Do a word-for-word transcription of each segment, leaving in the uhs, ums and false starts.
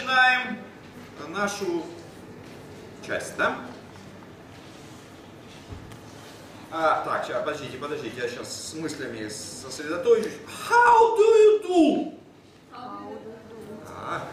начинаем нашу часть, да? А, так, сейчас, подождите, подождите, я сейчас с мыслями сосредоточусь. How do you do? А.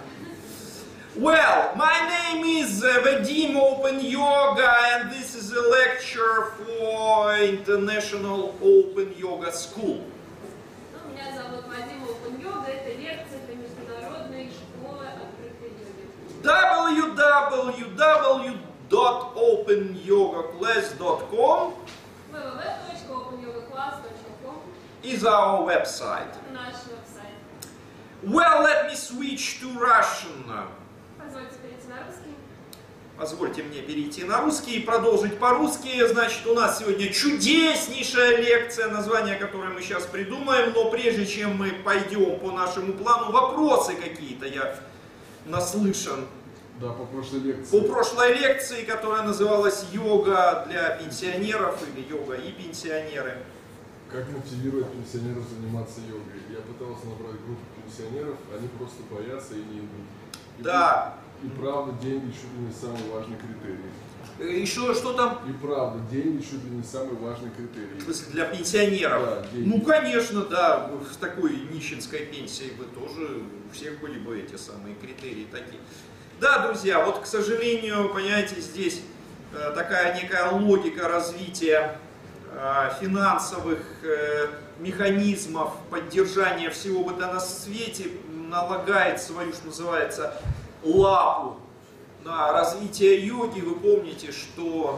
Well, my name is uh, Vadim Open Yoga, and this is a lecture for International Open Yoga School. Меня зовут Вадим Open Yoga, это лекция для международной школы открытой йоги. дабл ю дабл ю дабл ю точка open yoga class точка com дабл ю дабл ю дабл ю точка open yoga class точка com is our website. наш веб-сайт. Well, let me switch to Russian. Позвольте перейти на русский. Позвольте мне перейти на русский и продолжить по-русски. Значит, у нас сегодня чудеснейшая лекция, название которой мы сейчас придумаем. Но прежде чем мы пойдем по нашему плану, вопросы какие-то я наслышан. Да, по прошлой лекции. По прошлой лекции, которая называлась «Йога для пенсионеров» или «Йога и пенсионеры». Как мотивировать пенсионеров заниматься йогой? Я пытался набрать группу пенсионеров, они просто боятся и не идут. И Да. И правда, деньги чуть ли не самый важный критерий. Еще что там? И правда, деньги чуть ли не самый важный критерий. В смысле, для пенсионеров? Да, деньги. Ну, конечно, да, с такой нищенской пенсией бы тоже, у всех были бы эти самые критерии такие. Да, друзья, вот, к сожалению, понимаете, здесь э, такая некая логика развития э, финансовых э, механизмов поддержания всего быта на свете налагает свою, что называется, лапу на развитие йоги. Вы помните, что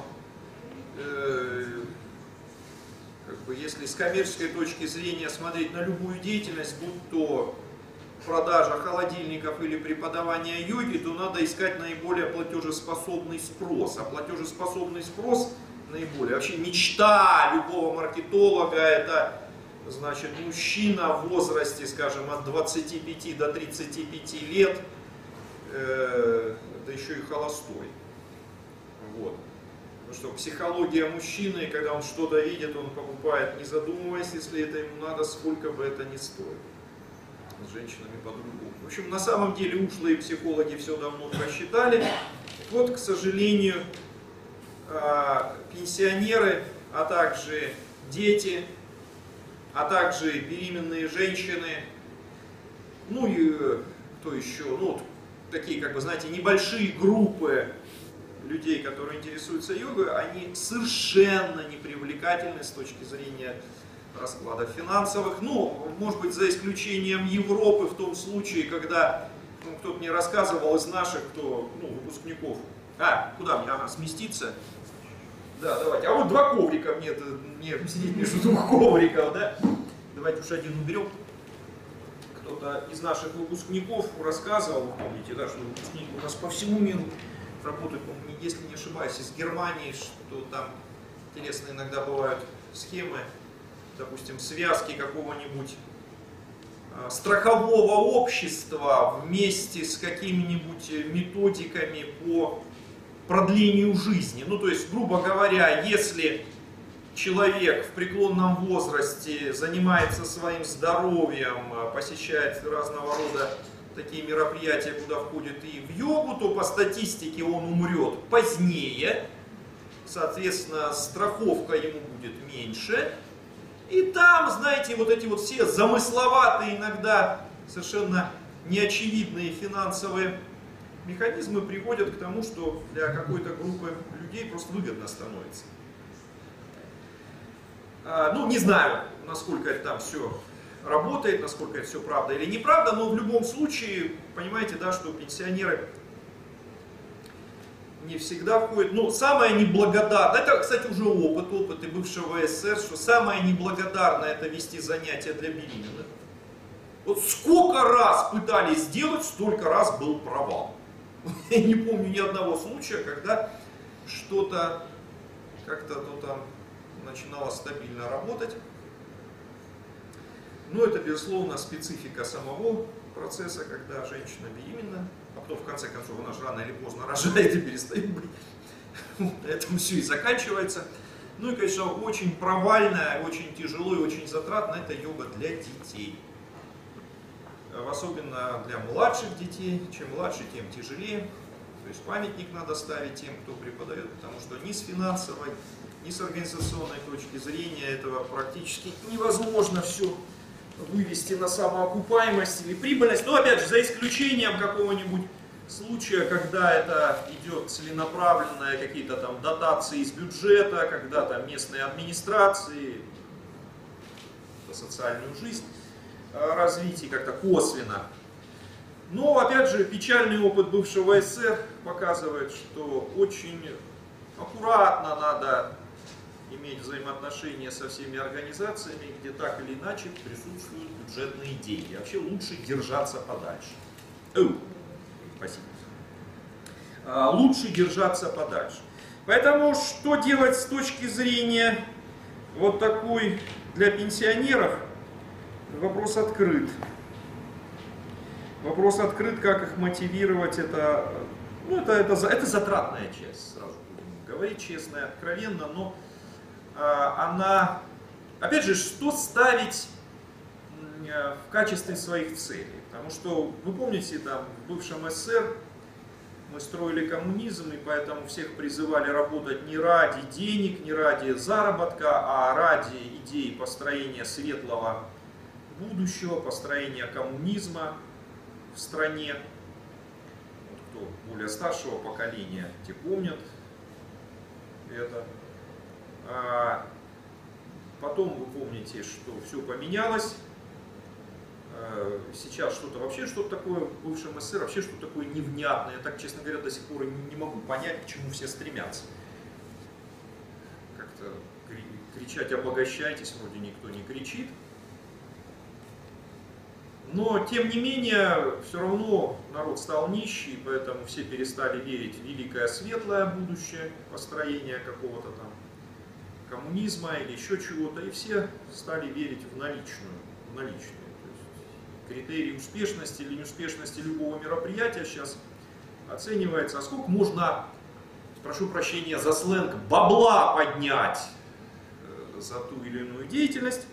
э, как бы, если с коммерческой точки зрения смотреть на любую деятельность, будь то продажа холодильников или преподавание йоги, то надо искать наиболее платежеспособный спрос. А платежеспособный спрос наиболее, вообще мечта любого маркетолога — это, значит, мужчина в возрасте, скажем, от двадцати пяти до тридцати пяти лет, э, да еще и холостой. Вот. Ну что, психология мужчины, когда он что-то видит, он покупает, не задумываясь, если это ему надо, сколько бы это ни стоило. С женщинами по-другому. В общем, на самом деле ушлые психологи все давно просчитали. Вот, к сожалению, пенсионеры, а также дети, а также беременные женщины, ну и кто еще, ну вот такие, как бы, знаете, небольшие группы людей, которые интересуются йогой, они совершенно непривлекательны с точки зрения раскладов финансовых. Ну, может быть, за исключением Европы, в том случае, когда, ну, кто-то мне рассказывал из наших, кто, ну, выпускников. А, куда мне? Ага, сместиться. Да, давайте. А вот два коврика мне, мне сидеть между двух ковриков, да? Давайте уж один уберем. Кто-то из наших выпускников рассказывал, помните, да, что выпускники у нас по всему миру работают, по-моему, если не ошибаюсь, из Германии, что там интересно иногда бывают схемы, допустим, связки какого-нибудь э, страхового общества вместе с какими-нибудь методиками по продлению жизни. Ну, то есть, грубо говоря, если человек в преклонном возрасте занимается своим здоровьем, посещает разного рода такие мероприятия, куда входит и в йогу, то по статистике он умрет позднее, соответственно, страховка ему будет меньше. И там, знаете, вот эти вот все замысловатые, иногда совершенно неочевидные финансовые механизмы приводят к тому, что для какой-то группы людей просто выгодно становится. А, ну, не знаю, насколько это там все работает, насколько это все правда или неправда, но в любом случае, понимаете, да, что пенсионеры не всегда входит. Ну, самое неблагодарное, это, кстати, уже опыт, опыт и бывшего СССР, что самое неблагодарное — это вести занятия для беременных. Вот сколько раз пытались сделать, столько раз был провал. Я не помню ни одного случая, когда что-то как-то то там начинало стабильно работать. Но это, безусловно, специфика самого процесса, когда женщина беременна, а потом, в конце концов, она же рано или поздно рожает и перестает быть. Вот, на этом все и заканчивается. Ну и, конечно, очень провальная, очень тяжело и очень затратно — это йога для детей. особенно для младших детей. Чем младше, тем тяжелее. То есть памятник надо ставить тем, кто преподает, потому что ни с финансовой, ни с организационной точки зрения этого практически невозможно все вывести на самоокупаемость или прибыльность. Но опять же, за исключением какого-нибудь случая, когда это идет целенаправленные какие-то там дотации из бюджета, когда там местные администрации социальную жизнь развитие как-то косвенно. Но, опять же, печальный опыт бывшего СССР показывает, что очень аккуратно надо иметь взаимоотношения со всеми организациями, где так или иначе присутствуют бюджетные деньги. Вообще лучше держаться подальше. Оу, спасибо. А, лучше держаться подальше. Поэтому что делать с точки зрения вот такой для пенсионеров? Вопрос открыт. Вопрос открыт, как их мотивировать, это, ну, это, это, это затратная часть, сразу будем говорить честно и откровенно, но а, она, опять же, что ставить в качестве своих целей? Потому что, вы помните, там, в бывшем СССР мы строили коммунизм, и поэтому всех призывали работать не ради денег, не ради заработка, а ради идеи построения светлого будущего, построения коммунизма в стране. Вот кто более старшего поколения, те помнят это. А потом вы помните, что все поменялось. А сейчас что-то вообще, что-то такое в бывшем СССР, вообще что-то такое невнятное. Я так, честно говоря, до сих пор не, не могу понять, к чему все стремятся. Как-то кричать «обогащайтесь» вроде никто не кричит. Но, тем не менее, все равно народ стал нищий, поэтому все перестали верить в великое светлое будущее, построение какого-то там коммунизма или еще чего-то, и все стали верить в наличную. В наличную. То есть критерий успешности или неуспешности любого мероприятия сейчас оценивается, а сколько можно, прошу прощения за сленг, бабла поднять за ту или иную деятельность.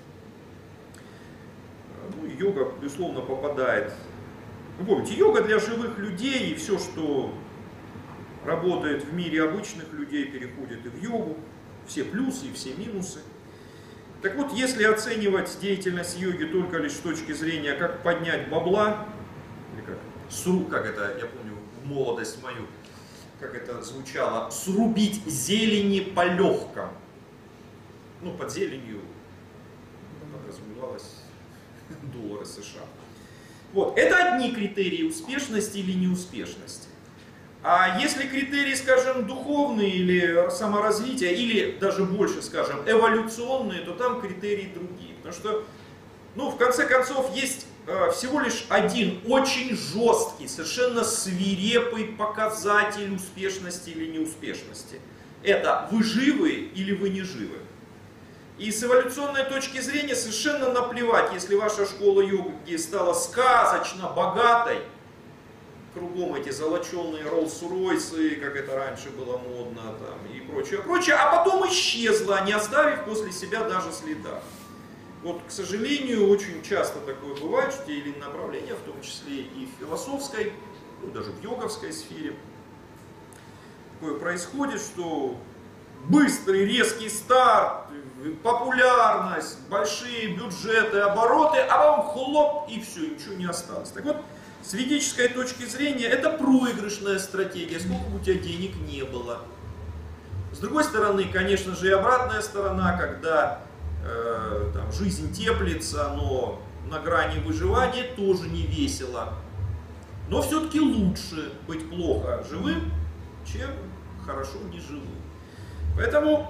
Ну, йога, безусловно, попадает. Вы помните, йога для живых людей, и все, что работает в мире обычных людей, переходит и в йогу. Все плюсы и все минусы. Так вот, если оценивать деятельность йоги только лишь с точки зрения, как поднять бабла, или как, сру, как это, я помню, в молодость мою, как это звучало, срубить зелени по легкому. Ну, под зеленью подразумевалось доллары США. Вот. Это одни критерии успешности или неуспешности. А если критерии, скажем, духовные или саморазвития, или даже больше, скажем, эволюционные, то там критерии другие. Потому что, ну, в конце концов, есть э, всего лишь один очень жесткий, совершенно свирепый показатель успешности или неуспешности. Это вы живы или вы не живы. И с эволюционной точки зрения совершенно наплевать, если ваша школа йоги стала сказочно богатой, кругом эти золоченые Роллс-Ройсы, как это раньше было модно, там, и прочее, прочее, а потом исчезла, не оставив после себя даже следа. Вот, к сожалению, очень часто такое бывает, что те или иные направления, в том числе и в философской, ну, даже в йоговской сфере, такое происходит, что быстрый, резкий старт, популярность, большие бюджеты, обороты, а потом хлоп, и все, ничего не осталось. Так вот, с ведической точки зрения, это проигрышная стратегия, сколько бы у тебя денег не было. С другой стороны, конечно же, и обратная сторона, когда э, там, жизнь теплится, но на грани выживания, тоже не весело. Но все-таки лучше быть плохо живым, чем хорошо не живым. Поэтому,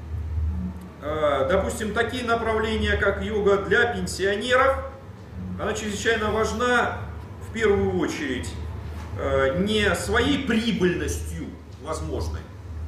э, допустим, такие направления, как йога для пенсионеров, она чрезвычайно важна, в первую очередь, э, не своей прибыльностью возможной,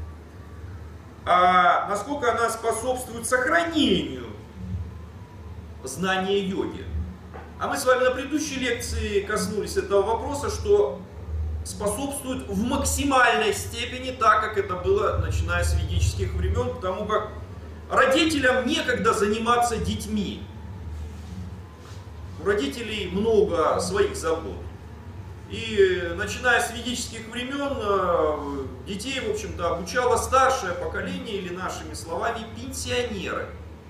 а насколько она способствует сохранению знания йоги. А мы с вами на предыдущей лекции коснулись этого вопроса, что способствует в максимальной степени, так как это было начиная с ведических времен, потому как родителям некогда заниматься детьми. У родителей много своих забот. И начиная с ведических времен детей, в общем-то, обучало старшее поколение, или нашими словами, пенсионеры.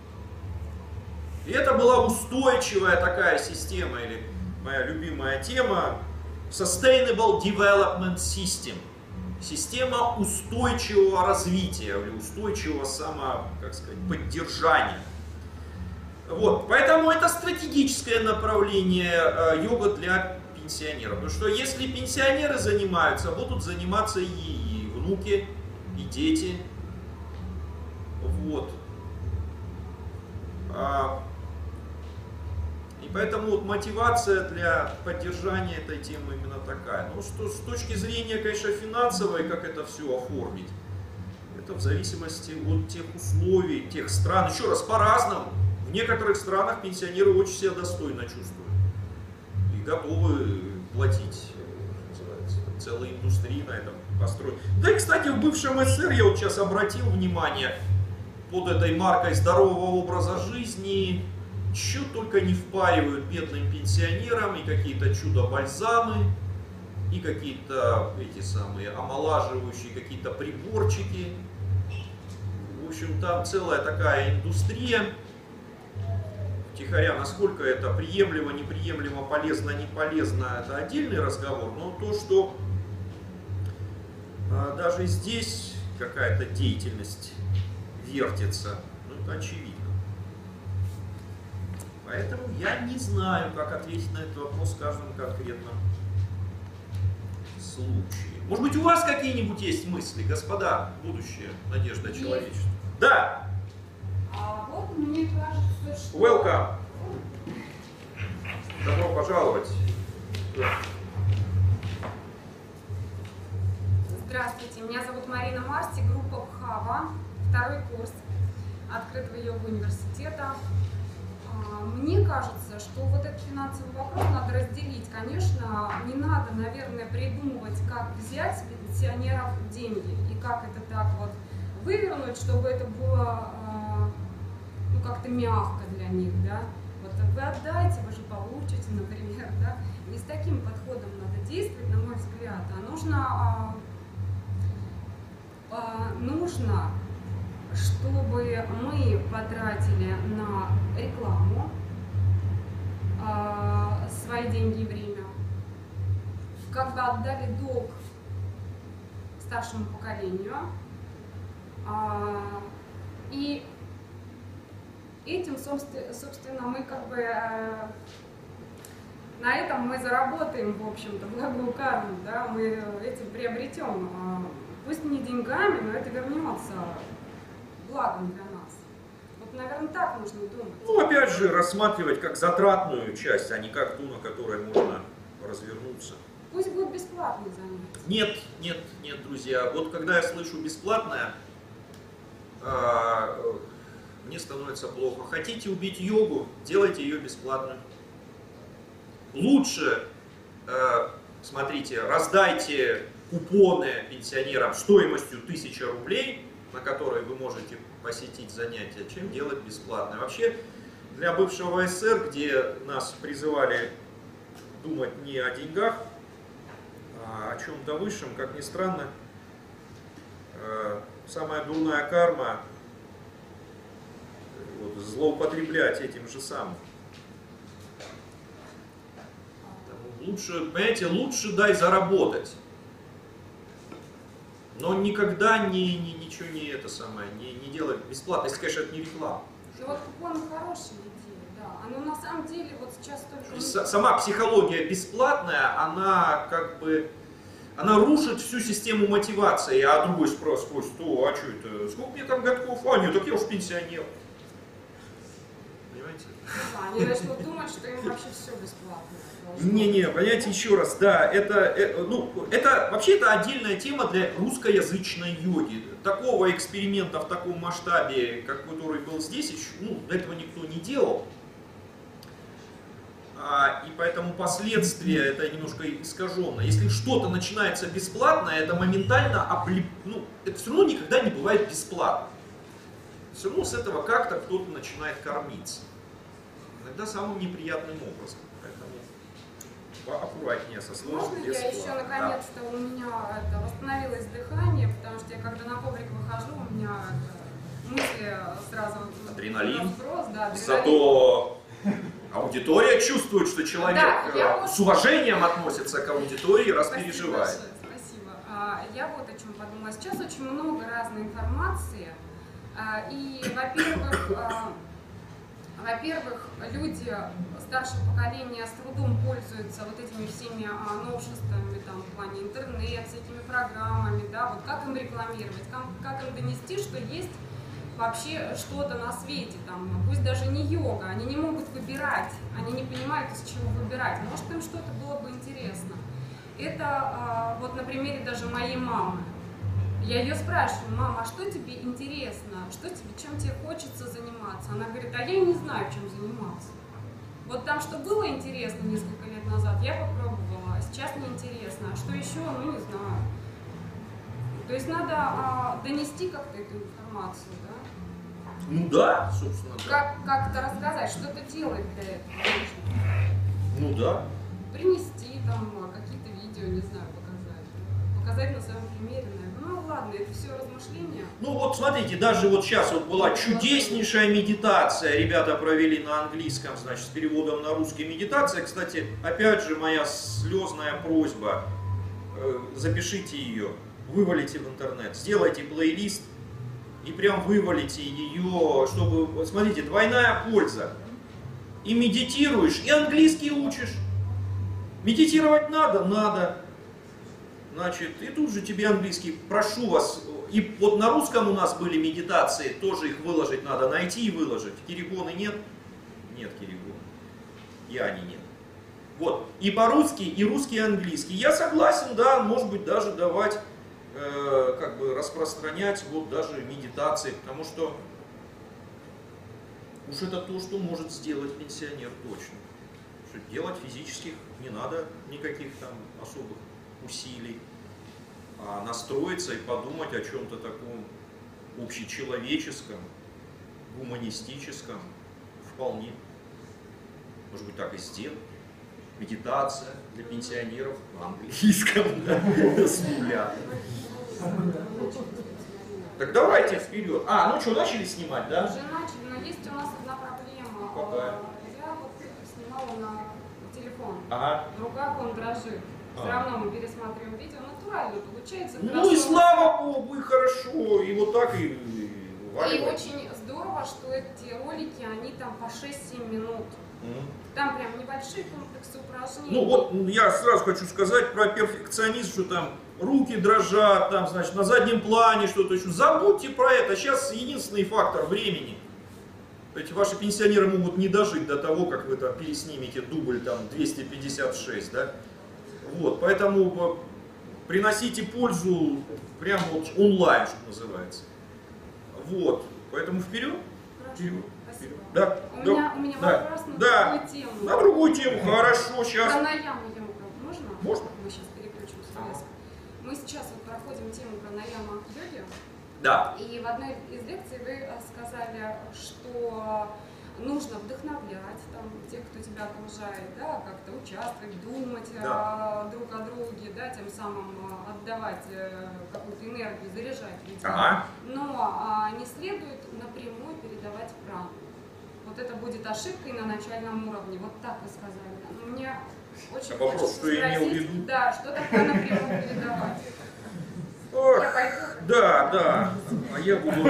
И это была устойчивая такая система, или моя любимая тема, Sustainable Development System. Система устойчивого развития, или устойчивого само, как сказать, поддержания. Вот, поэтому это стратегическое направление э, йога для пенсионеров. Потому что если пенсионеры занимаются, будут заниматься и, и внуки, и дети. Вот. А, и поэтому вот мотивация для поддержания этой темы именно такая. Ну, что с точки зрения, конечно, финансовой, как это все оформить, это в зависимости от тех условий, тех стран. Еще раз, по-разному. В некоторых странах пенсионеры очень себя достойно чувствуют и готовы платить, называется, целые индустрии на этом построить. Да и, кстати, в бывшем СССР я вот сейчас обратил внимание, под этой маркой здорового образа жизни, что только не впаривают бедным пенсионерам, и какие-то чудо-бальзамы, и какие-то эти самые омолаживающие какие-то приборчики. В общем, там целая такая индустрия. Втихаря, насколько это приемлемо, неприемлемо, полезно, не полезно, это отдельный разговор. Но то, что а, даже здесь какая-то деятельность вертится, ну это очевидно. Поэтому я не знаю, как ответить на этот вопрос в каждом конкретном случае. Может быть, у вас какие-нибудь есть мысли, господа, будущее, надежда человечества? Да! А вот мне кажется, что... Welcome! Добро пожаловать! Здравствуйте, меня зовут Марина Марси, группа Бхава, второй курс открытого йога университета. Мне кажется, что вот этот финансовый вопрос надо разделить. Конечно, не надо, наверное, придумывать, как взять с пенсионеров деньги и как это так вот вывернуть, чтобы это было ну, как-то мягко для них, да. Вот вы отдайте, вы же получите, например, да. Не с таким подходом надо действовать, на мой взгляд, а нужно, а, нужно, чтобы мы потратили на рекламу а, свои деньги и время, как бы отдали долг старшему поколению, а, и этим, собственно, мы как бы на этом мы заработаем, в общем-то, благую карму, да, мы этим приобретем, пусть не деньгами, но это вернется благом для нас. Вот, наверное, так нужно думать. Ну, опять же, рассматривать как затратную часть, а не как ту, на которой можно развернуться. Пусть будет бесплатный занятие. Нет, нет, нет, друзья. Вот когда я слышу бесплатное, э, мне становится плохо. Хотите убить йогу, делайте ее бесплатно. Лучше, э, смотрите, раздайте купоны пенсионерам стоимостью тысяча рублей, на которые вы можете посетить занятия, чем делать бесплатно. Вообще, для бывшего СССР, где нас призывали думать не о деньгах, а о чем-то высшем, как ни странно, самая дурная карма вот, злоупотреблять этим же самым. Лучше, понимаете, лучше дай заработать. Но никогда не, не, ничего не это самое, не, не делать бесплатно, если, конечно, это не реклама. Ну вот купоны хорошая идея, да. Оно на самом деле вот сейчас только... С, сама психология бесплатная, она как бы, она рушит всю систему мотивации. А другой спрашивает, что, а что это, сколько мне там годков? А, нет, так я уж пенсионер. Понимаете? Да, они начнут думать, что им вообще все бесплатно. Не-не, понимаете, еще раз, да, это, это, ну, это вообще это отдельная тема для русскоязычной йоги. Такого эксперимента в таком масштабе, как который был здесь, еще, ну, до этого никто не делал. А, и поэтому последствия это немножко искаженно. Если что-то начинается бесплатно, это моментально облип... ну, это все равно никогда не бывает бесплатно. Все равно с этого как-то кто-то начинает кормиться. тогда самым неприятным образом. Поэтому поаккуратнее со словом Можно без я еще плана. наконец-то у меня это, восстановилось дыхание, потому что я когда на коврик выхожу, у меня это, мысли сразу... Адреналин. Разброс, да, адреналин. Зато аудитория чувствует, что человек Да, я э, вот- с уважением относится к аудитории, раз Спасибо переживает. большое, спасибо. А, Я вот о чем подумала. Сейчас очень много разной информации. А, И, во-первых, а, во-первых, люди старшего поколения с трудом пользуются вот этими всеми а, новшествами там, в плане интернет, всякими программами, да, вот как им рекламировать, как, как им донести, что есть вообще что-то на свете, там, пусть даже не йога, они не могут выбирать, они не понимают, из чего выбирать, может им что-то было бы интересно. Это а, вот на примере даже моей мамы. Я ее спрашиваю: мама, а что тебе интересно, что тебе, чем тебе хочется заниматься? Она говорит: а я и не знаю, чем заниматься. Вот там, что было интересно несколько лет назад, я попробовала, а сейчас неинтересно. А что еще, ну не знаю. То есть надо а, донести как-то эту информацию, да? Ну да, собственно, да. Как, как-то рассказать, что-то делать для этого нужно. Ну да. Принести там какие-то видео, не знаю, показать. Показать на своем примере, наверное. Ну ладно, это все размышления. Ну вот смотрите, даже вот сейчас вот была чудеснейшая медитация, ребята провели на английском, значит, с переводом на русский медитация. Кстати, опять же, моя слезная просьба, э, запишите ее, вывалите в интернет, сделайте плейлист и прям вывалите ее, чтобы, смотрите, двойная польза. И медитируешь, и английский учишь. Медитировать надо? Надо. Значит, и тут же тебе английский. Прошу вас, и вот на русском у нас были медитации, тоже их выложить надо, найти и выложить. Киригоны нет? Нет Киригоны. И Ани нет. Вот, и по-русски, и русский, и английский. Я согласен, да, может быть, даже давать, э, как бы распространять вот даже медитации, потому что уж это то, что может сделать пенсионер точно. Что делать физических не надо никаких там особых усилий, а настроиться и подумать о чем-то таком общечеловеческом, гуманистическом вполне. Может быть, так и сделать. Медитация для пенсионеров на английском, да, с нуля. Так давайте вперед. А, ну что, начали снимать, да? Уже начали, но есть у нас одна проблема. Какая? Я вот снимала на телефон. Ага. В руках он дрожит. Все А. равно мы пересматриваем видео, натурально получается. Ну хорошо. и слава богу, и хорошо, и вот так и, и И валивай. очень здорово, что эти ролики, они там по шесть-семь минут. Мгм. Там прям небольшие комплексы упражнений. Ну вот я сразу хочу сказать про перфекционизм, что там руки дрожат, там, значит, на заднем плане что-то еще. Забудьте про это. Сейчас единственный фактор времени. Эти ваши пенсионеры могут не дожить до того, как вы там переснимете дубль там двести пятьдесят шесть, да? Вот, поэтому приносите пользу прямо вот онлайн, что называется. Вот, поэтому вперед. Хорошо, Вперед. спасибо. Да, У да, меня, у меня да, вопрос на да. другую тему. На другую тему, хорошо, сейчас. Пранаяму я могу. Можно? Можно. Мы сейчас переключимся Ага. резко. Мы сейчас вот проходим тему пранаяма йоги. Да. И в одной из лекций вы э, сказали, что нужно вдохновлять там, тех, кто тебя окружает, да, как-то участвовать, думать Да. э, друг о друге, да, тем самым э, отдавать э, какую-то энергию, заряжать людей. Ага. Но э, не следует напрямую передавать прану. Вот это будет ошибкой на начальном уровне. Вот так вы сказали. Но мне очень А вопрос, хочется что я имел в спросить, виду? да, что такое напрямую передавать. Ох, Я пойду. да, да. А я буду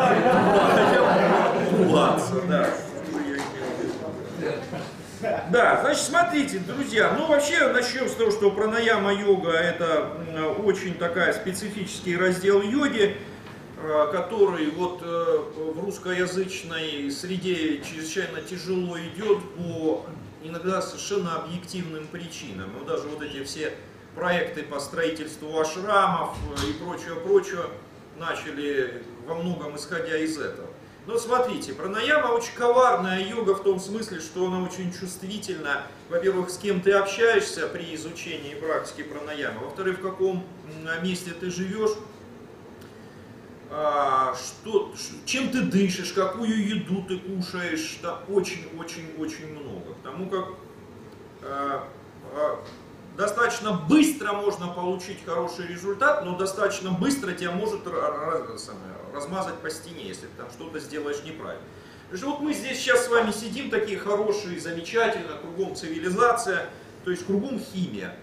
улыбаться, да. Что я имел в виду. Да, значит, смотрите, друзья, ну вообще начнем с того, что пранаяма йога это м, очень такая специфический раздел йоги, э, который вот э, в русскоязычной среде чрезвычайно тяжело идет по иногда совершенно объективным причинам. Ну, даже вот эти все проекты по строительству ашрамов и прочее, прочее начали во многом исходя из этого. Но смотрите, пранаяма очень коварная йога в том смысле, что она очень чувствительна. Во-первых, с кем ты общаешься при изучении практики пранаямы. Во-вторых, в каком месте ты живешь. а, что, чем ты дышишь, какую еду ты кушаешь, да, очень-очень-очень много. Потому как а, а, достаточно быстро можно получить хороший результат, но достаточно быстро тебя может раз, размазать по стене, если ты там что-то сделаешь неправильно. Потому что вот мы здесь сейчас с вами сидим, такие хорошие, замечательно, кругом цивилизация, то есть кругом химия.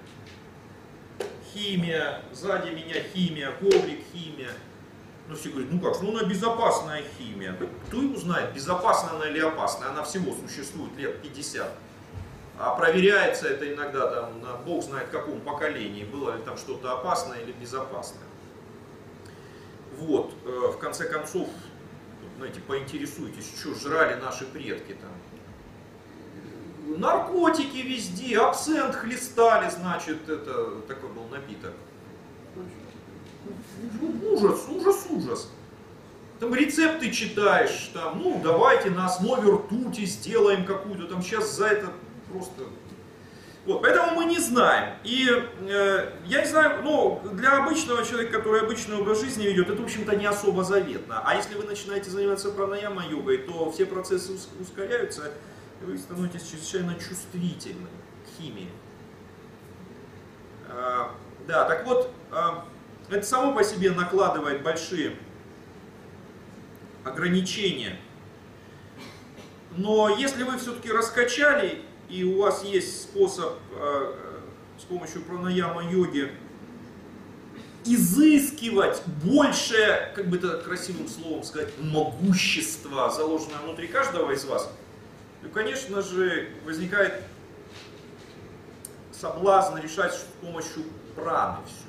Химия, сзади меня химия, коврик химия. Ну все говорят, ну как, ну она безопасная химия. Да, кто его знает, безопасна она или опасная, она всего существует лет пятьдесят. А проверяется это иногда там, на бог знает каком поколении, было ли там что-то опасное или безопасное. Вот, в конце концов, знаете, поинтересуйтесь, что жрали наши предки там. Наркотики везде, абсент хлестали, значит, это такой был напиток. Ужас, ужас, ужас. Там рецепты читаешь, там, ну давайте на основе ртути сделаем какую-то, там сейчас за это просто... Вот, поэтому мы не знаем. И э, я не знаю, ну, для обычного человека, который обычный образ жизни ведет, это, в общем-то, не особо заветно. А если вы начинаете заниматься пранаяма-йогой, то все процессы ускоряются, и вы становитесь чрезвычайно чувствительны к химии. Э, да, так вот, э, это само по себе накладывает большие ограничения. Но если вы все-таки раскачали, и у вас есть способ э, с помощью пранаяма-йоги изыскивать большее, как бы это красивым словом сказать, могущество, заложенное внутри каждого из вас, то, конечно же, возникает соблазн решать с помощью праны все.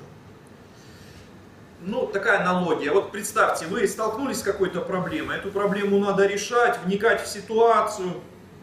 Ну, такая аналогия. Вот представьте, вы столкнулись с какой-то проблемой, эту проблему надо решать, вникать в ситуацию,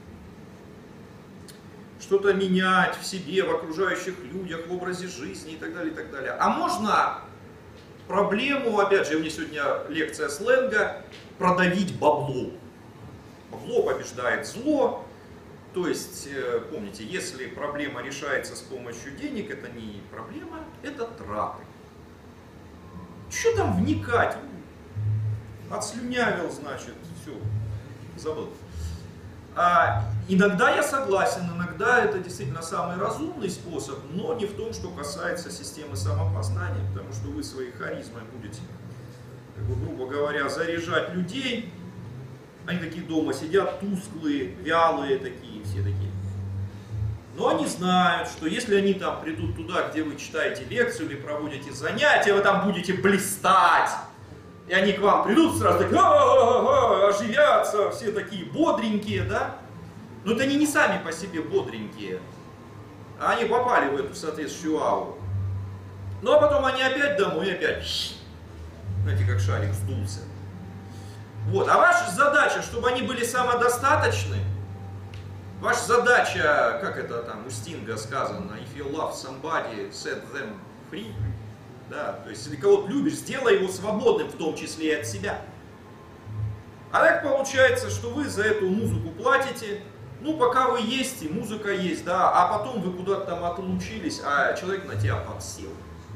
что-то менять в себе, в окружающих людях, в образе жизни и так далее, и так далее. А можно проблему, опять же, у меня сегодня лекция сленга, продавить бабло. Бабло побеждает зло. То есть, помните, если проблема решается с помощью денег, это не проблема, это траты. Что там вникать? Отслюнявил, значит, все, забыл. А, иногда я согласен, иногда это действительно самый разумный способ, но не в том, что касается системы самопознания, потому что вы своей харизмой будете, как бы, грубо говоря, заряжать людей. Они такие дома сидят, тусклые, вялые такие, все такие. Но они знают, что если они там придут туда, где вы читаете лекцию или проводите занятия, вы там будете блистать. И они к вам придут сразу такие, а-а-а-а, оживятся, все такие бодренькие, да? Но это они не сами по себе бодренькие, а они попали в эту соответствующую ауру. Ну а потом они опять домой, и опять, знаете, как шарик сдулся. Вот, а ваша задача, чтобы они были самодостаточны. Ваша задача, как это там у Стинга сказано, if you love somebody, set them free. Да, то есть, если кого-то любишь, сделай его свободным, в том числе и от себя. А так получается, что вы за эту музыку платите, ну, пока вы есть, и музыка есть, да, а потом вы куда-то там отлучились, а человек на тебя подсел.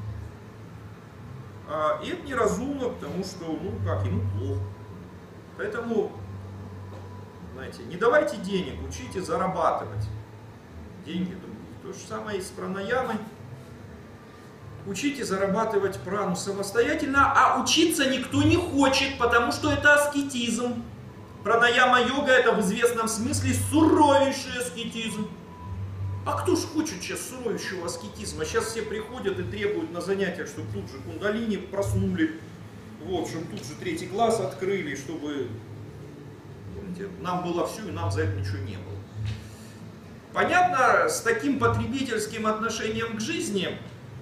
А, и это неразумно, потому что, ну, как, ему плохо. Поэтому, знаете, не давайте денег, учите зарабатывать деньги других. То же самое и с пранаямой. Учите зарабатывать прану самостоятельно, а учиться никто не хочет, потому что это аскетизм. Пранаяма-йога — это в известном смысле суровейший аскетизм. А кто ж хочет сейчас суровейшего аскетизма? Сейчас все приходят и требуют на занятиях, чтобы тут же кундалини проснули, вот, чтобы тут же третий класс открыли, чтобы, помните, нам было все и нам за это ничего не было. Понятно, с таким потребительским отношением к жизни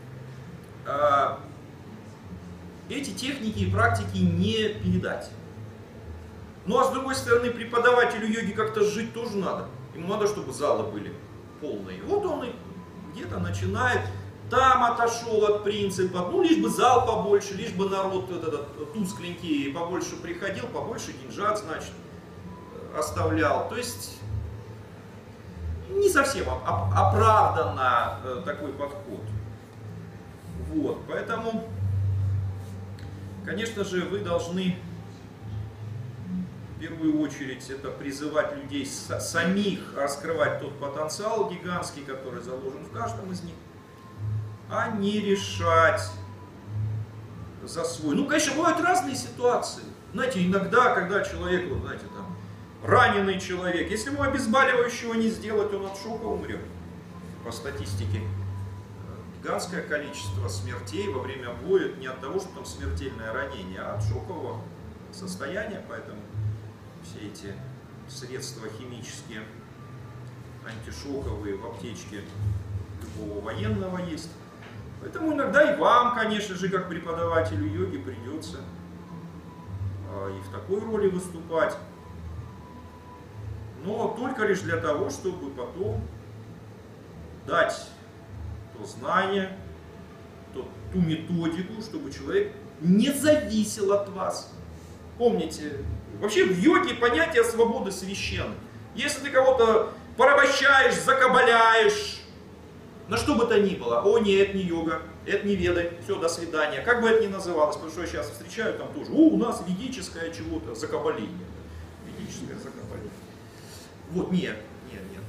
эти техники и практики не передать. Ну а с другой стороны, преподавателю йоги как-то жить тоже надо. Ему надо, чтобы залы были полные. Вот он и где-то начинает, там отошел от принципа, ну лишь бы зал побольше, лишь бы народ вот этот тускленький побольше приходил, побольше деньжат, значит, оставлял. То есть не совсем оправданно такой подход. Вот, поэтому конечно же, вы должны в первую очередь это призывать людей самих раскрывать тот потенциал гигантский, который заложен в каждом из них, а не решать за свой. Ну, конечно, бывают разные ситуации. Знаете, иногда, когда человек, вот, знаете, там, раненый человек, если ему обезболивающего не сделать, он от шока умрет. По статистике, гигантское количество смертей во время боя не от того, что там смертельное ранение, а от шокового состояния, поэтому все эти средства химические, антишоковые в аптечке любого военного есть. Поэтому иногда и вам, конечно же, как преподавателю йоги, придется и в такой роли выступать. Но только лишь для того, чтобы потом дать то знание, то, ту методику, чтобы человек не зависел от вас. Помните, вообще в йоге понятие свободы священно. Если ты кого-то порабощаешь, закабаляешь, на что бы то ни было, о нет, это не йога, это не веды, все, до свидания. Как бы это ни называлось, потому что я сейчас встречаю там тоже, о, у нас ведическое чего-то, закабаление. Ведическое закабаление. Вот, нет, нет, нет.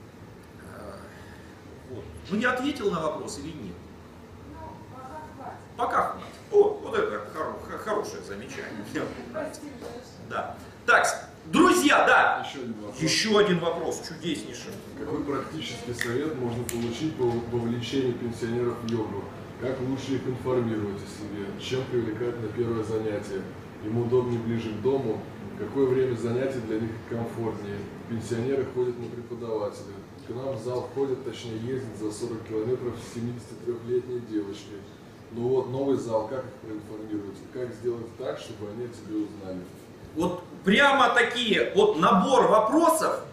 Вот. Ну я ответил на вопрос или нет? Ну, пока хватит. Пока хватит. О, вот это хоро- хорошее замечание. Да. Так, друзья, да. Еще один вопрос. Еще один вопрос, чудеснейший. Какой практический совет можно получить по вовлечению пенсионеров в йогу? Как лучше их информировать о себе? Чем привлекать на первое занятие? Им удобнее ближе к дому? Какое время занятий для них комфортнее? Пенсионеры ходят на преподавателя. К нам в зал ходят, точнее ездят за сорок километров семидесятитрёхлетние девочки. Ну вот, новый зал, как их проинформировать? Как сделать так, чтобы они о тебе узнали? Вот прямо такие, вот набор вопросов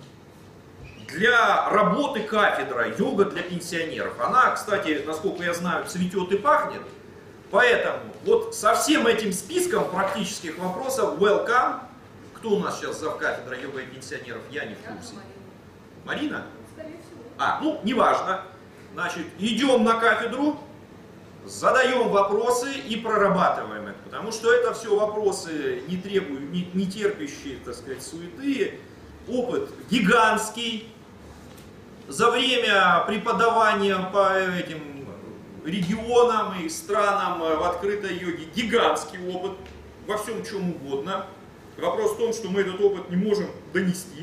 для работы кафедра йога для пенсионеров. Она, кстати, насколько я знаю, цветет и пахнет. Поэтому вот со всем этим списком практических вопросов welcome. Кто у нас сейчас завкафедра йога и пенсионеров? Я не в курсе. Марина? Скорее всего. А, ну, неважно. Значит, идем на кафедру, задаем вопросы и прорабатываем это. Потому что это все вопросы, не, требуют, не, не терпящие, так сказать, суеты. Опыт гигантский. За время преподавания по этим регионам и странам в открытой йоге гигантский опыт во всем чем угодно. Вопрос в том, что мы этот опыт не можем донести.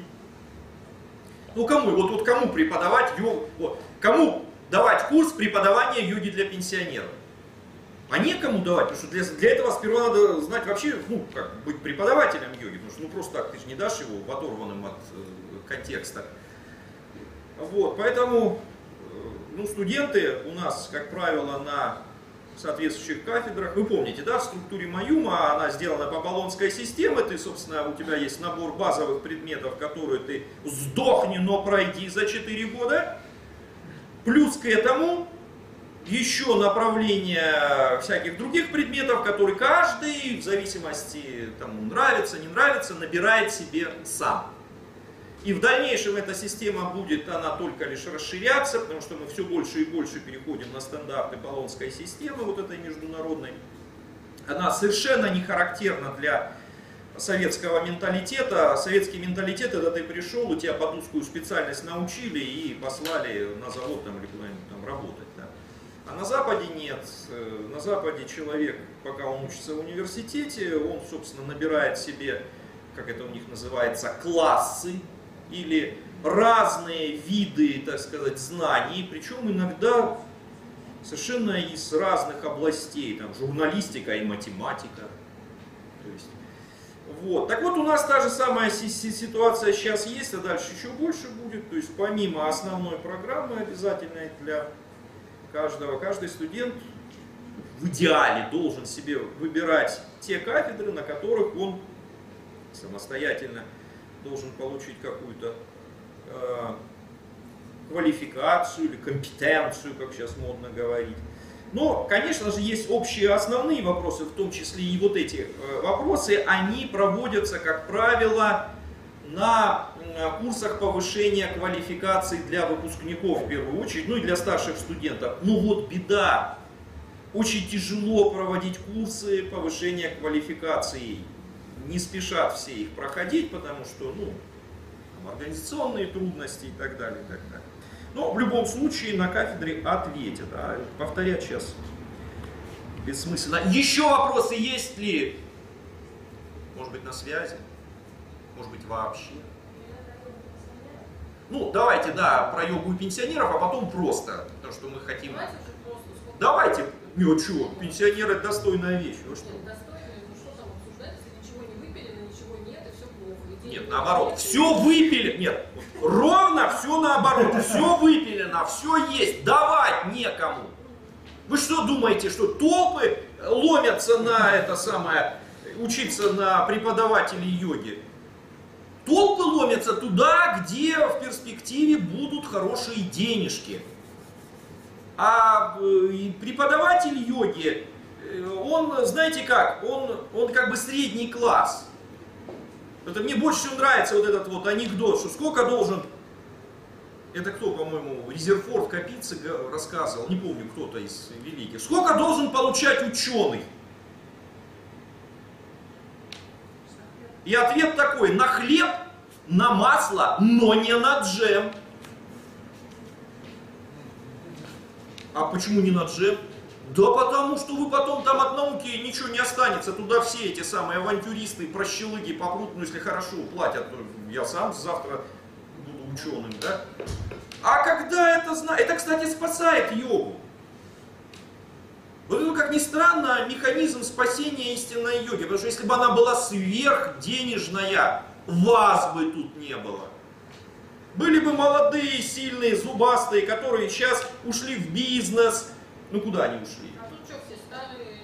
Ну кому? Вот, вот кому преподавать йогу? Вот, кому давать курс преподавания йоги для пенсионеров? А некому давать, потому что для, для этого сперва надо знать вообще, ну, как быть преподавателем йоги, потому что ну просто так ты же не дашь его в оторванном от э, контекста. Вот, поэтому э, ну, студенты у нас, как правило, на соответствующих кафедрах, вы помните, да, в структуре Маюма она сделана по баллонской системе, ты, собственно, у тебя есть набор базовых предметов, которые ты сдохни, но пройди за четыре года, плюс к этому еще направление всяких других предметов, которые каждый, в зависимости, тому нравится, не нравится, набирает себе сам. И в дальнейшем эта система будет, она только лишь расширяться, потому что мы все больше и больше переходим на стандарты Болонской системы, вот этой международной. Она совершенно не характерна для советского менталитета. Советский менталитет, это ты пришел, у тебя под узкую специальность научили и послали на завод там, или куда-нибудь там работать. Да. А на Западе нет. На Западе человек, пока он учится в университете, он, собственно, набирает себе, как это у них называется, классы, или разные виды, так сказать, знаний, причем иногда совершенно из разных областей, там, журналистика и математика. То есть, вот. Так вот, у нас та же самая ситуация сейчас есть, а дальше еще больше будет. То есть, помимо основной программы, обязательной для каждого, каждый студент в идеале должен себе выбирать те кафедры, на которых он самостоятельно должен получить какую-то э, квалификацию или компетенцию, как сейчас модно говорить. Но, конечно же, есть общие основные вопросы, в том числе и вот эти э, вопросы, они проводятся, как правило, на э, курсах повышения квалификации для выпускников в первую очередь, ну и для старших студентов. Ну вот беда. очень тяжело проводить курсы повышения квалификации. Не спешат все их проходить, потому что, ну, организационные трудности и так далее, и так далее. Но в любом случае на кафедре ответят. А повторять сейчас бессмысленно. Еще вопросы есть ли? Может быть, на связи? Может быть, вообще? Ну, давайте, да, про йогу и пенсионеров, а потом просто, потому что мы хотим... Давайте уже просто. Сколько... Давайте, ну что, пенсионеры достойная вещь, вы что? Нет, достойные, ну что там обсуждать, если ничего не выпили, ничего нет, и все плохо. И Нет, денег наоборот, нет, все выпили, нет, ровно все наоборот, все выпилено, все есть, давать некому. Вы что думаете, что толпы ломятся на это самое, учиться на преподавателей йоги? Толпы ломятся туда, где в перспективе будут хорошие денежки. А преподаватель йоги, он, знаете как, он, он как бы средний класс. Это мне больше всего нравится вот этот вот анекдот, что сколько должен, это кто, по-моему, Резерфорд Капицы рассказывал, не помню, кто-то из великих, сколько должен получать ученый? И ответ такой: на хлеб, на масло, но не на джем. А почему не на джем? Да потому что вы потом там от науки ничего не останется. Туда все эти самые авантюристы, прощелыги попрут, ну если хорошо платят, то я сам завтра буду ученым, да? А когда это знаю, это, кстати, спасает йогу. Вот это, как ни странно, механизм спасения истинной йоги. Потому что если бы она была сверхденежная, вас бы тут не было. Были бы молодые, сильные, зубастые, которые сейчас ушли в бизнес. Ну куда они ушли? А тут что, все стали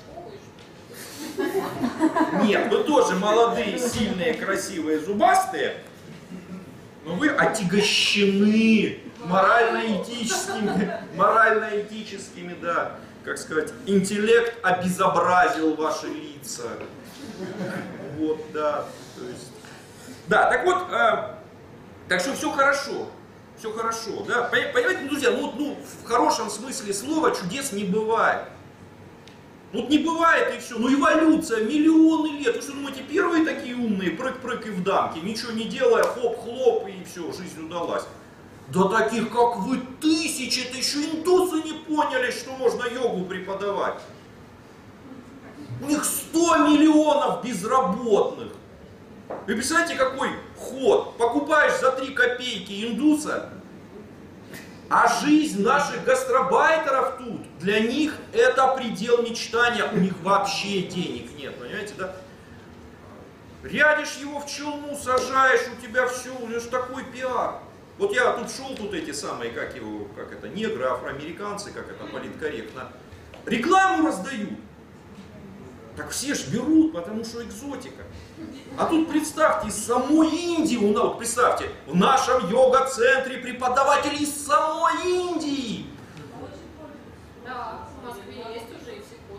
Ложковой? Нет, вы тоже молодые, сильные, красивые, зубастые. Но вы отягощены морально-этическими, морально-этическими, да, как сказать, интеллект обезобразил ваши лица. Вот, да, то есть... Да, так вот, э, так что все хорошо, все хорошо, да, понимаете, друзья, ну, ну, в хорошем смысле слова чудес не бывает. Вот не бывает и все, ну эволюция, миллионы лет, вы что думаете, первые такие умные, прыг-прыг и в дамке, ничего не делая, хоп-хлоп и все, жизнь удалась. Да таких, как вы, тысячи, это еще индусы не поняли, что можно йогу преподавать. У них сто миллионов безработных. Вы представляете, какой ход? Покупаешь за три копейки индуса, а жизнь наших гастробайтеров тут, для них это предел мечтания, у них вообще денег нет, понимаете, да? Рядишь его в челну, сажаешь, у тебя все, у него же такой пиар. Вот я тут шел, тут эти самые, как его, как это, негры, афроамериканцы, как это политкорректно, рекламу раздают. Так все ж берут, потому что экзотика. А тут представьте, из самой Индии, у нас, вот представьте, в нашем йога-центре преподаватели из самой Индии. Да, в Москве есть уже, и все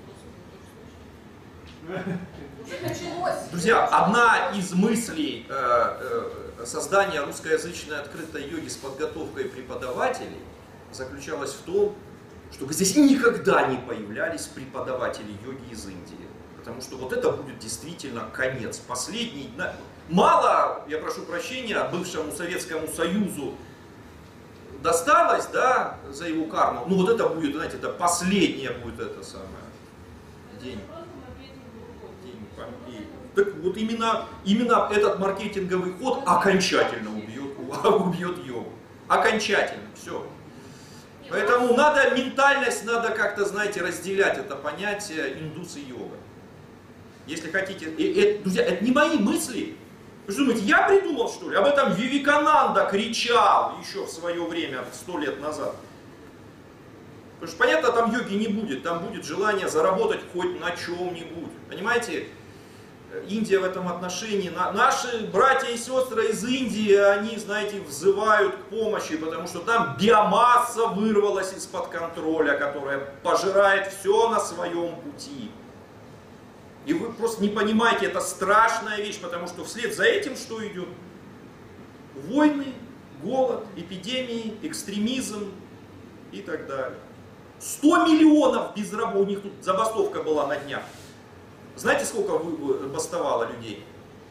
пользуются спросом. Уже началось. Друзья, одна из мыслей э, э, создания русскоязычной открытой йоги с подготовкой преподавателей заключалась в том, что здесь никогда не появлялись преподаватели йоги из Индии. Потому что вот это будет действительно конец. Последний. Мало, я прошу прощения, бывшему Советскому Союзу досталось, да, за его карму. Ну вот это будет, знаете, это последнее будет это самое. День. День Помпеи. Так вот именно, именно этот маркетинговый ход окончательно убьет, убьет йогу. Окончательно. Все. Поэтому надо, ментальность, надо как-то, знаете, разделять это понятие индус и йога. Если хотите, и, и, друзья, это не мои мысли. Вы что думаете, я придумал, что ли? Об этом Вивекананда кричал еще в свое время, сто лет назад. Потому что, понятно, там йоги не будет, там будет желание заработать хоть на чем-нибудь. Понимаете, Индия в этом отношении, на, наши братья и сестры из Индии, они, знаете, взывают к помощи, потому что там биомасса вырвалась из-под контроля, которая пожирает все на своем пути. И вы просто не понимаете, это страшная вещь, потому что вслед за этим что идет? Войны, голод, эпидемии, экстремизм и так далее. сто миллионов безработных, у них тут забастовка была на днях. Знаете, сколько бастовало людей?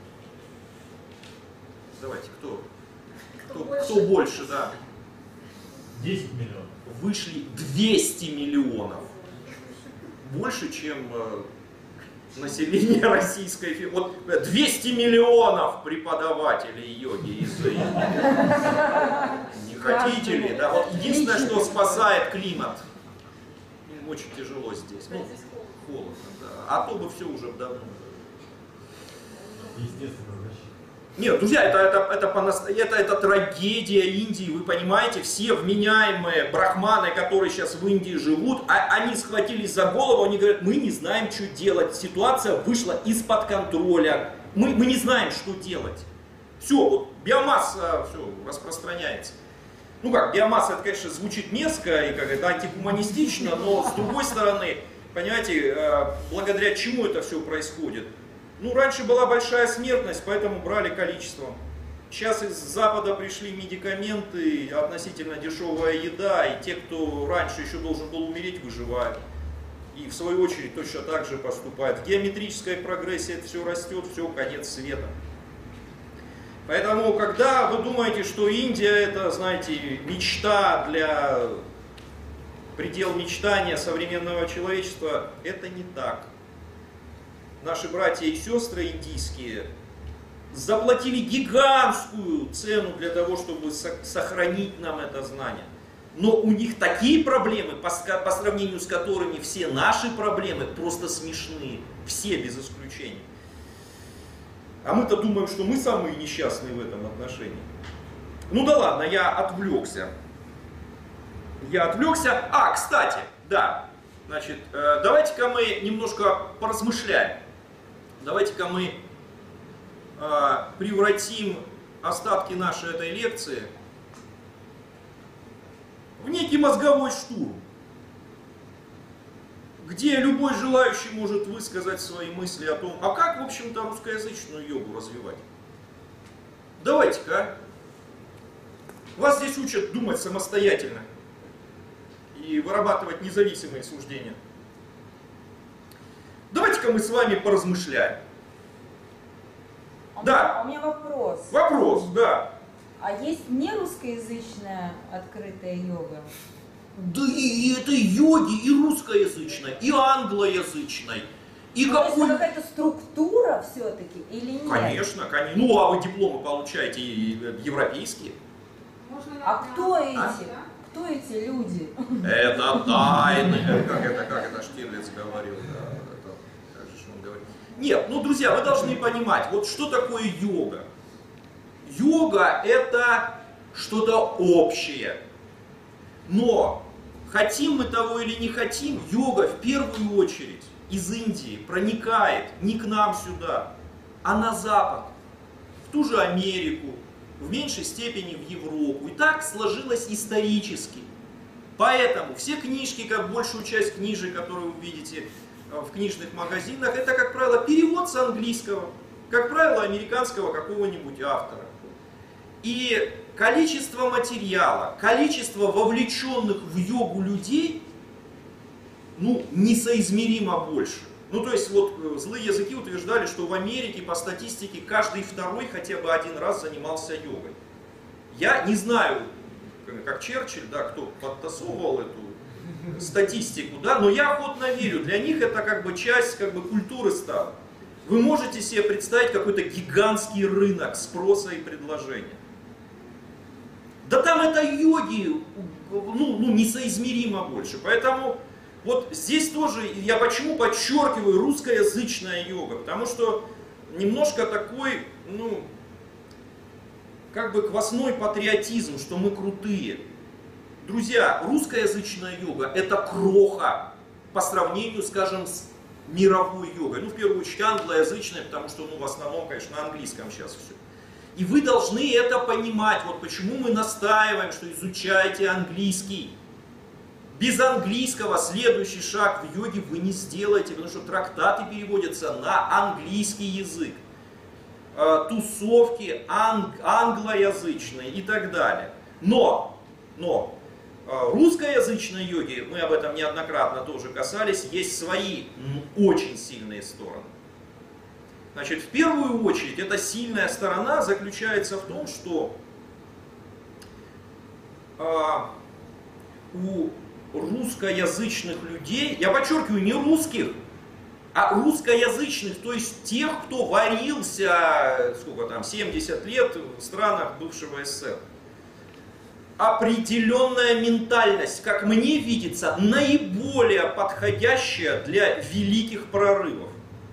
Давайте, кто? Кто, кто, больше? кто больше, да? десять миллионов. Вышли двести миллионов. Больше, чем э, население Российской Федерации. Вот двести миллионов преподавателей йоги из Индии. Не хотите ли? Да, вот единственное, что спасает климат. Им очень тяжело здесь. Ну, холодно, да. А то бы все уже давно. Естественно. Нет, друзья, это, это, это, по, это, это трагедия Индии, вы понимаете, все вменяемые брахманы, которые сейчас в Индии живут, а, они схватились за голову, они говорят, мы не знаем, что делать, ситуация вышла из-под контроля, мы, мы не знаем, что делать. Все, вот биомасса, все, распространяется. Ну как, биомасса, это, конечно, звучит мерзко и как это антигуманистично, но с другой стороны, понимаете, благодаря чему это все происходит? Ну, раньше была большая смертность, поэтому брали количеством. Сейчас из Запада пришли медикаменты, относительно дешевая еда, и те, кто раньше еще должен был умереть, выживают. И в свою очередь точно так же поступают. В геометрической прогрессии это все растет, все, конец света. Поэтому, когда вы думаете, что Индия это, знаете, мечта для предел мечтания современного человечества, это не так. Наши братья и сестры индийские заплатили гигантскую цену для того, чтобы сохранить нам это знание. Но у них такие проблемы, по сравнению с которыми все наши проблемы просто смешные. Все без исключения. А мы-то думаем, что мы самые несчастные в этом отношении. Ну да ладно, я отвлекся. Я отвлекся. А, кстати, да. Значит, давайте-ка мы немножко поразмышляем. Давайте-ка мы э, превратим остатки нашей этой лекции в некий мозговой штурм, где любой желающий может высказать свои мысли о том, а как, в общем-то, русскоязычную йогу развивать. Давайте-ка, а? Вас здесь учат думать самостоятельно и вырабатывать независимые суждения. Давайте-ка мы с вами поразмышляем. А Да. У меня вопрос. Вопрос, да. А есть не русскоязычная открытая йога? Да и это йоги, и русскоязычная, и англоязычная, и Ну, какой... есть какая-то структура все-таки или нет? Конечно, конечно. Ну, а вы дипломы получаете и европейские. Можно я А прям- кто А? эти? Кто эти люди? Это тайны. Как это, как это Штирлиц говорил, да. Это, как же он говорит. Нет, ну, друзья, вы должны понимать, вот что такое йога. Йога это что-то общее. Но хотим мы того или не хотим, йога в первую очередь из Индии проникает не к нам сюда, а на Запад, в ту же Америку, в меньшей степени в Европу. И так сложилось исторически. Поэтому все книжки, как большую часть книжек, которые вы видите в книжных магазинах, это, как правило, перевод с английского, как правило, американского какого-нибудь автора. И количество материала, количество вовлеченных в йогу людей, ну, несоизмеримо больше. Ну, то есть, вот злые языки утверждали, что в Америке, по статистике, каждый второй хотя бы один раз занимался йогой. Я не знаю, как Черчилль, да, кто подтасовывал эту статистику, да, но я охотно верю, для них это как бы часть как бы культуры стала. Вы можете себе представить какой-то гигантский рынок спроса и предложения. Да там это йоги, ну, ну несоизмеримо больше. Поэтому вот здесь тоже, я почему подчеркиваю русскоязычная йога, потому что немножко такой, ну, как бы квасной патриотизм, что мы крутые. Друзья, русскоязычная йога это кроха по сравнению, скажем, с мировой йогой. Ну, в первую очередь англоязычная, потому что, ну, в основном, конечно, на английском сейчас все. И вы должны это понимать. Вот почему мы настаиваем, что изучайте английский. Без английского следующий шаг в йоге вы не сделаете, потому что трактаты переводятся на английский язык. Тусовки анг- англоязычные и так далее. Но, но русскоязычной йоги, мы об этом неоднократно тоже касались, есть свои очень сильные стороны. Значит, в первую очередь, эта сильная сторона заключается в том, что а, у русскоязычных людей, я подчеркиваю, не русских, а русскоязычных, то есть тех, кто варился, сколько там, семьдесят лет в странах бывшего СССР, определенная ментальность, как мне видится, наиболее подходящая для великих прорывов.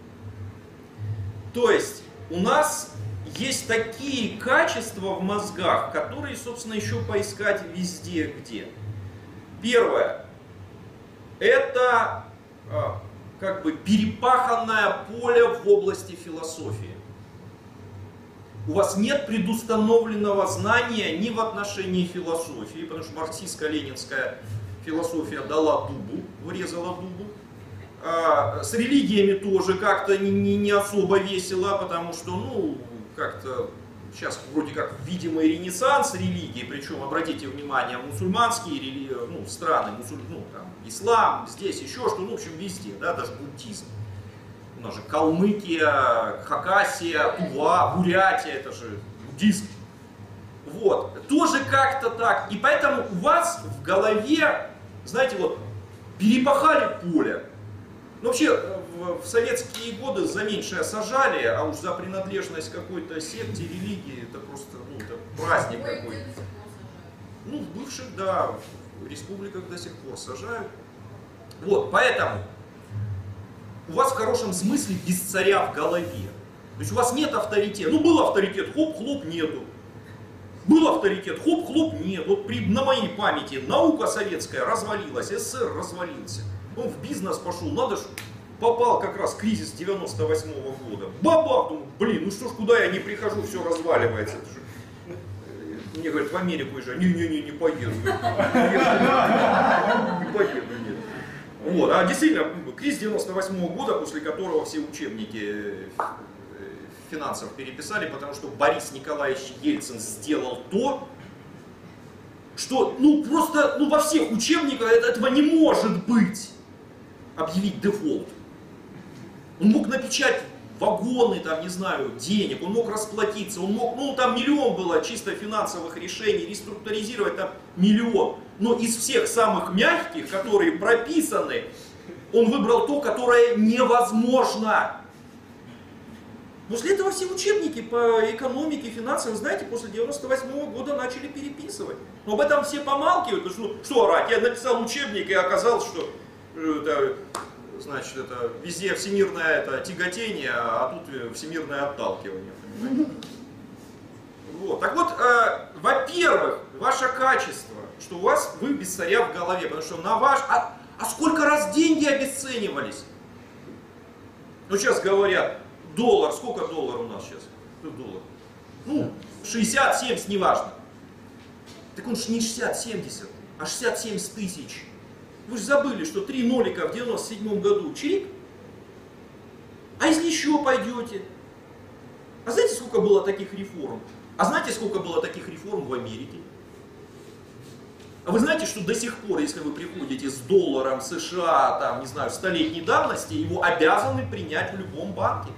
То есть у нас есть такие качества в мозгах, которые, собственно, еще поискать везде где. Первое. Это как бы перепаханное поле в области философии. У вас нет предустановленного знания ни в отношении философии, потому что марксистско-ленинская философия дала дубу, врезала дубу. А с религиями тоже как-то не, не, не особо весело, потому что, ну, как-то сейчас вроде как видимый ренессанс религии, причем, обратите внимание, мусульманские религии, ну, страны, мусуль, ну, там, ислам, здесь еще что, ну, в общем, везде, да, даже буддизм. У нас же Калмыкия, Хакасия, Тува, Бурятия, это же буддизм. Вот, тоже как-то так. И поэтому у вас в голове, знаете, вот, перепахали поле. Ну, вообще, в, в советские годы за меньшее сажали, а уж за принадлежность какой-то секте, религии, это просто, ну, это праздник какой-то. Ну, в бывших, да, в республиках до сих пор сажают. Вот, поэтому у вас в хорошем смысле без царя в голове. То есть у вас нет авторитета. Ну, был авторитет, хоп-хлоп, нету. Был авторитет, хоп-хлоп, нет. Вот при, на моей памяти наука советская развалилась, СССР развалился. Он в бизнес пошел, надо ж, попал как раз кризис девяносто восьмого года. Бабах, думаю, блин, ну что ж, куда я не прихожу, все разваливается. Это же... Мне говорят, в Америку уезжай. Не-не-не, не поеду. Не поеду, нет. Вот, а действительно, кризис девяносто восьмого года, после которого все учебники финансов переписали, потому что Борис Николаевич Ельцин сделал то, что, ну, просто, ну, во всех учебниках этого не может быть. Объявить дефолт. Он мог напечатать вагоны, там, не знаю, денег, он мог расплатиться, он мог, ну, там миллион было чисто финансовых решений, реструктуризировать там миллион. Но из всех самых мягких, которые прописаны, он выбрал то, которое невозможно. После этого все учебники по экономике, финансам, знаете, после девяносто восьмого года начали переписывать. Но об этом все помалкивают, потому что, ну, что орать, я написал учебник и оказалось, что это, значит, это везде всемирное это, тяготение, а тут всемирное отталкивание. Понимаете? Вот. Так вот, э, во-первых, ваше качество, что у вас вы без царя в голове, потому что на ваш... А, а сколько раз деньги обесценивались? Ну, сейчас говорят, доллар, сколько доллар у нас сейчас? Доллар. Ну, шестьдесят семьдесят, неважно. Так он же не шестьдесят семьдесят, а шестьдесят семьдесят тысяч. Вы же забыли, что три нолика в девяносто седьмом году чирик? А если еще пойдете? А знаете, сколько было таких реформ? А знаете, сколько было таких реформ в Америке? А вы знаете, что до сих пор, если вы приходите с долларом США, там, не знаю, столетней давности, его обязаны принять в любом банке?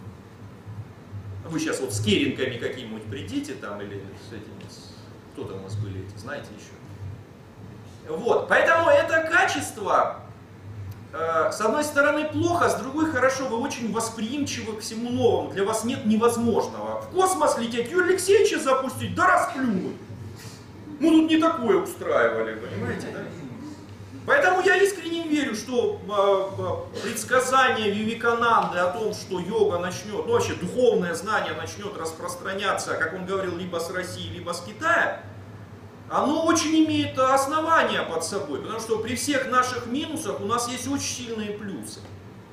Вы сейчас вот с керингами какими-нибудь придите там, или с этими, кто там у нас были эти, знаете еще? Вот, поэтому это качество, э, с одной стороны плохо, с другой хорошо, вы очень восприимчивы к всему новому, для вас нет невозможного. В космос лететь, Юрия Алексеевича запустить, да расплюнуть. Мы тут не такое устраивали, понимаете, да? Поэтому я искренне верю, что э, э, предсказание Вивекананды о том, что йога начнет, ну вообще духовное знание начнет распространяться, как он говорил, либо с России, либо с Китая, оно очень имеет основания под собой, потому что при всех наших минусах у нас есть очень сильные плюсы.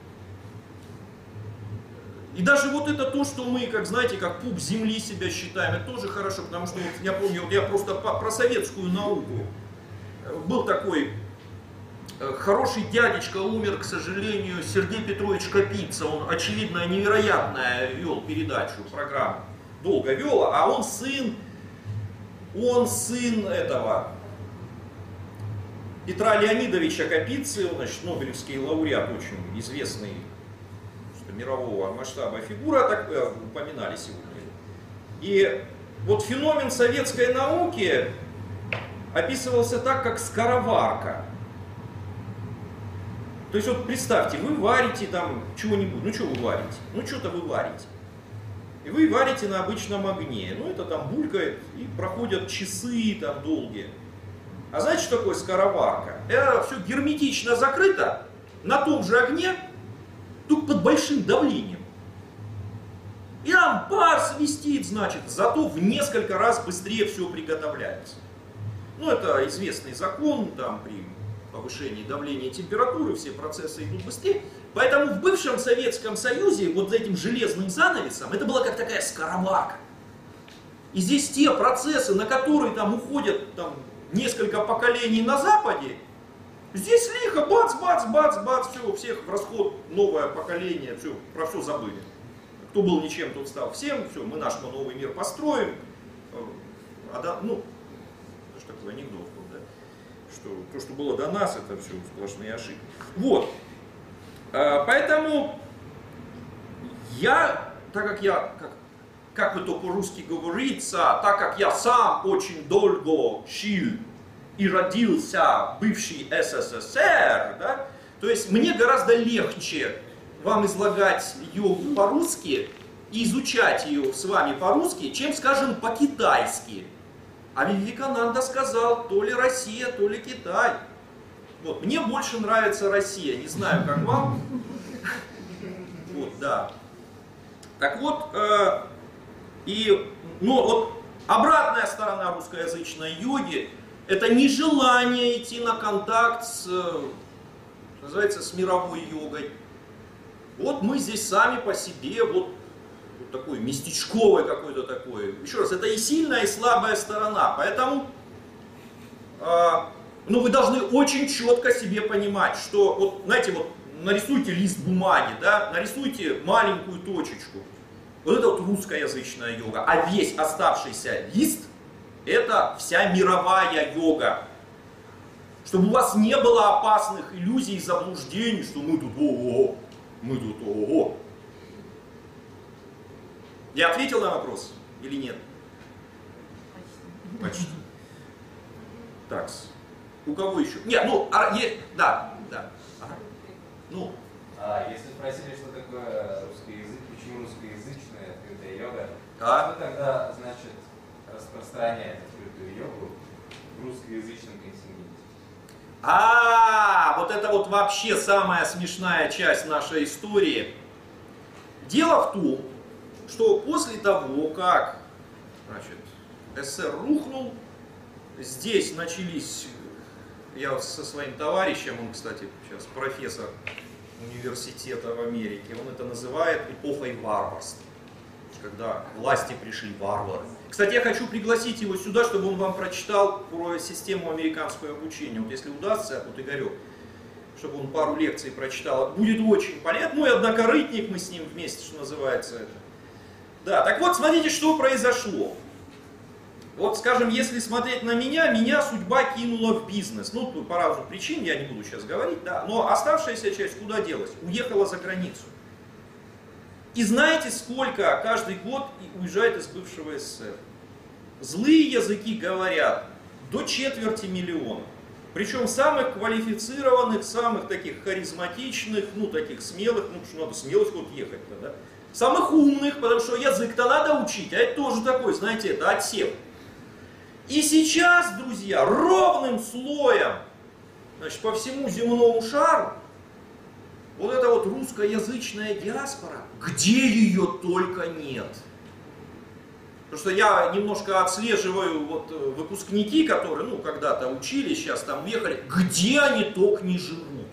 И даже вот это то, что мы, как знаете, как пуп земли себя считаем, это тоже хорошо, потому что вот я помню, вот я просто по, про советскую науку. Был такой хороший дядечка, умер, к сожалению, Сергей Петрович Капица, он, очевидно, невероятно вел передачу, программу, долго вел, а он сын, он сын этого, Петра Леонидовича Капицы, значит, Нобелевский лауреат, очень известный, что мирового масштаба фигура, так упоминали сегодня. И вот феномен советской науки описывался так, как скороварка. То есть вот представьте, вы варите там чего-нибудь, ну что вы варите? Ну что-то вы варите. И вы варите на обычном огне, ну это там булькает, и проходят часы там долгие. А знаете, что такое скороварка? Это все герметично закрыто на том же огне, только под большим давлением. И там пар свистит, значит, зато в несколько раз быстрее все приготовляется. Ну это известный закон, там при повышении давления и температуры все процессы идут быстрее. Поэтому в бывшем Советском Союзе вот за этим железным занавесом это была как такая скороварка. И здесь те процессы, на которые там уходят там, несколько поколений на Западе, здесь лихо, бац, бац, бац, бац, все, у всех в расход новое поколение, все, про все забыли. Кто был ничем, тот стал всем, все, мы наш новый мир построим. А да, ну, это же такой анекдот был, да? Что то, что было до нас, это все сплошные ошибки. Вот. Поэтому я, так как я, как, как это по-русски говорится, так как я сам очень долго жил и родился в бывший СССР, да, то есть мне гораздо легче вам излагать йогу по-русски и изучать ее с вами по-русски, чем, скажем, по-китайски. А Вивекананда сказал, то ли Россия, то ли Китай. Вот, мне больше нравится Россия, не знаю, как вам. Вот, да. Так вот, э, и, ну, вот, обратная сторона русскоязычной йоги – это нежелание идти на контакт с, называется, с мировой йогой. Вот мы здесь сами по себе, вот, вот такой местечковый какой-то такой. Еще раз, это и сильная, и слабая сторона, поэтому... Э, Ну, вы должны очень четко себе понимать, что, вот, знаете, вот, нарисуйте лист бумаги, да, нарисуйте маленькую точечку. Вот это вот русскоязычная йога, а весь оставшийся лист – это вся мировая йога. Чтобы у вас не было опасных иллюзий и заблуждений, что мы тут ого, мы тут ого. Я ответил на вопрос или нет? Почти. Почти. Так. У кого еще? Нет, ну, а, е, да, да. Ага. Ну. А, если спросили, что такое русский язык, почему русскоязычная открытая йога, А? что тогда значит распространять открытую йогу в русскоязычном континенте? А, вот это вот вообще самая смешная часть нашей истории. Дело в том, что после того, как, значит, СССР рухнул, здесь начались... Я вот со своим товарищем, он, кстати, сейчас профессор университета в Америке, он это называет эпохой варварства, когда к власти пришли варвары. Кстати, я хочу пригласить его сюда, чтобы он вам прочитал про систему американского обучения. Вот если удастся, вот Игорек, чтобы он пару лекций прочитал, будет очень полезно. Мой однокорытник, мы с ним вместе, что называется это. Да, так вот, смотрите, что произошло. Вот, скажем, если смотреть на меня, меня судьба кинула в бизнес. Ну, по разным причинам, я не буду сейчас говорить, да, но оставшаяся часть куда делась? Уехала за границу. И знаете, сколько каждый год уезжает из бывшего СССР? Злые языки говорят, до четверти миллиона. Причем самых квалифицированных, самых таких харизматичных, ну, таких смелых, ну, что надо смелость вот ехать-то, да. Самых умных, потому что язык-то надо учить, а это тоже такой, знаете, это отсев. И сейчас, друзья, ровным слоем, значит, по всему земному шару, вот эта вот русскоязычная диаспора, где ее только нет. Потому что я немножко отслеживаю вот выпускники, которые, ну, когда-то учились, сейчас там уехали, где они только не живут.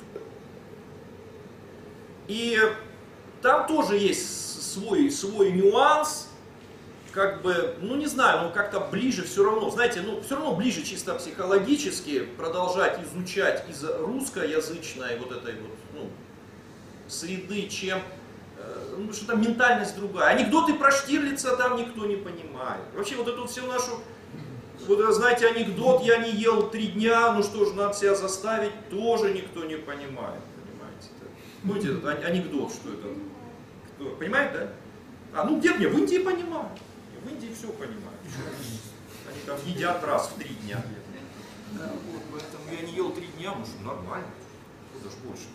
И там тоже есть свой, свой нюанс. Как бы, ну не знаю, но как-то ближе все равно, знаете, ну все равно ближе чисто психологически продолжать изучать из русскоязычной вот этой вот, ну, среды, чем, э, ну что там ментальность другая. Анекдоты про Штирлица там никто не понимает. Вообще вот эту всю нашу Вот, знаете, анекдот «я не ел три дня», ну что же, надо себя заставить, тоже никто не понимает, понимаете? Помните этот анекдот, что это? Кто, понимает, да? А, ну где мне? В Индии понимают. В Индии все понимают. Они там едят раз в три дня. Да, вот, поэтому я не ел три дня, ну что, нормально. Куда ж больше.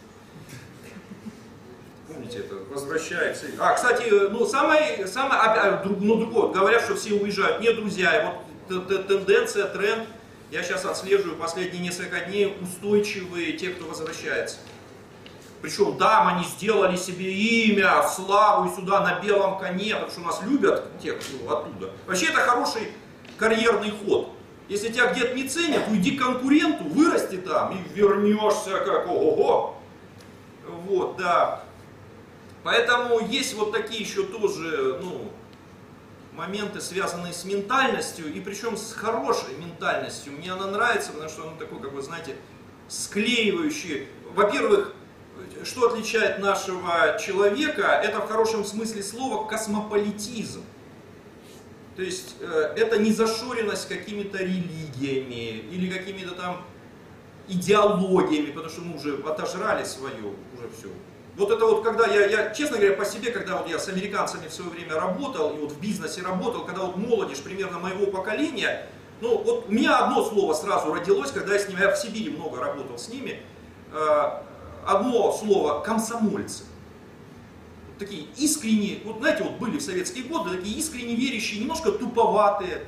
Помните, это возвращается. А, кстати, ну самое, самое, а, ну другое, говорят, что все уезжают. Нет, друзья, вот тенденция, тренд, я сейчас отслеживаю последние несколько дней, устойчивые те, кто возвращается. Причем там они сделали себе имя, славу и сюда на белом коне, потому что нас любят тех, кто оттуда. Вообще это хороший карьерный ход. Если тебя где-то не ценят, уйди к конкуренту, вырасти там и вернешься как ого-го. Вот, да. Поэтому есть вот такие еще тоже, ну, моменты, связанные с ментальностью, и причем с хорошей ментальностью. Мне она нравится, потому что она такой, как бы, знаете, склеивающий. Во-первых, что отличает нашего человека, это в хорошем смысле слова космополитизм. То есть э, это не зашоренность какими-то религиями или какими-то там идеологиями, потому что мы уже отожрали свое, уже все. Вот это вот, когда я, я, честно говоря, по себе, когда вот я с американцами в свое время работал, и вот в бизнесе работал, когда вот молодежь примерно моего поколения, ну вот у меня одно слово сразу родилось, когда я с ними, я в Сибири много работал с ними, э, одно слово комсомольцы. Такие искренние, вот знаете, вот были в советские годы, такие искренне верящие, немножко туповатые,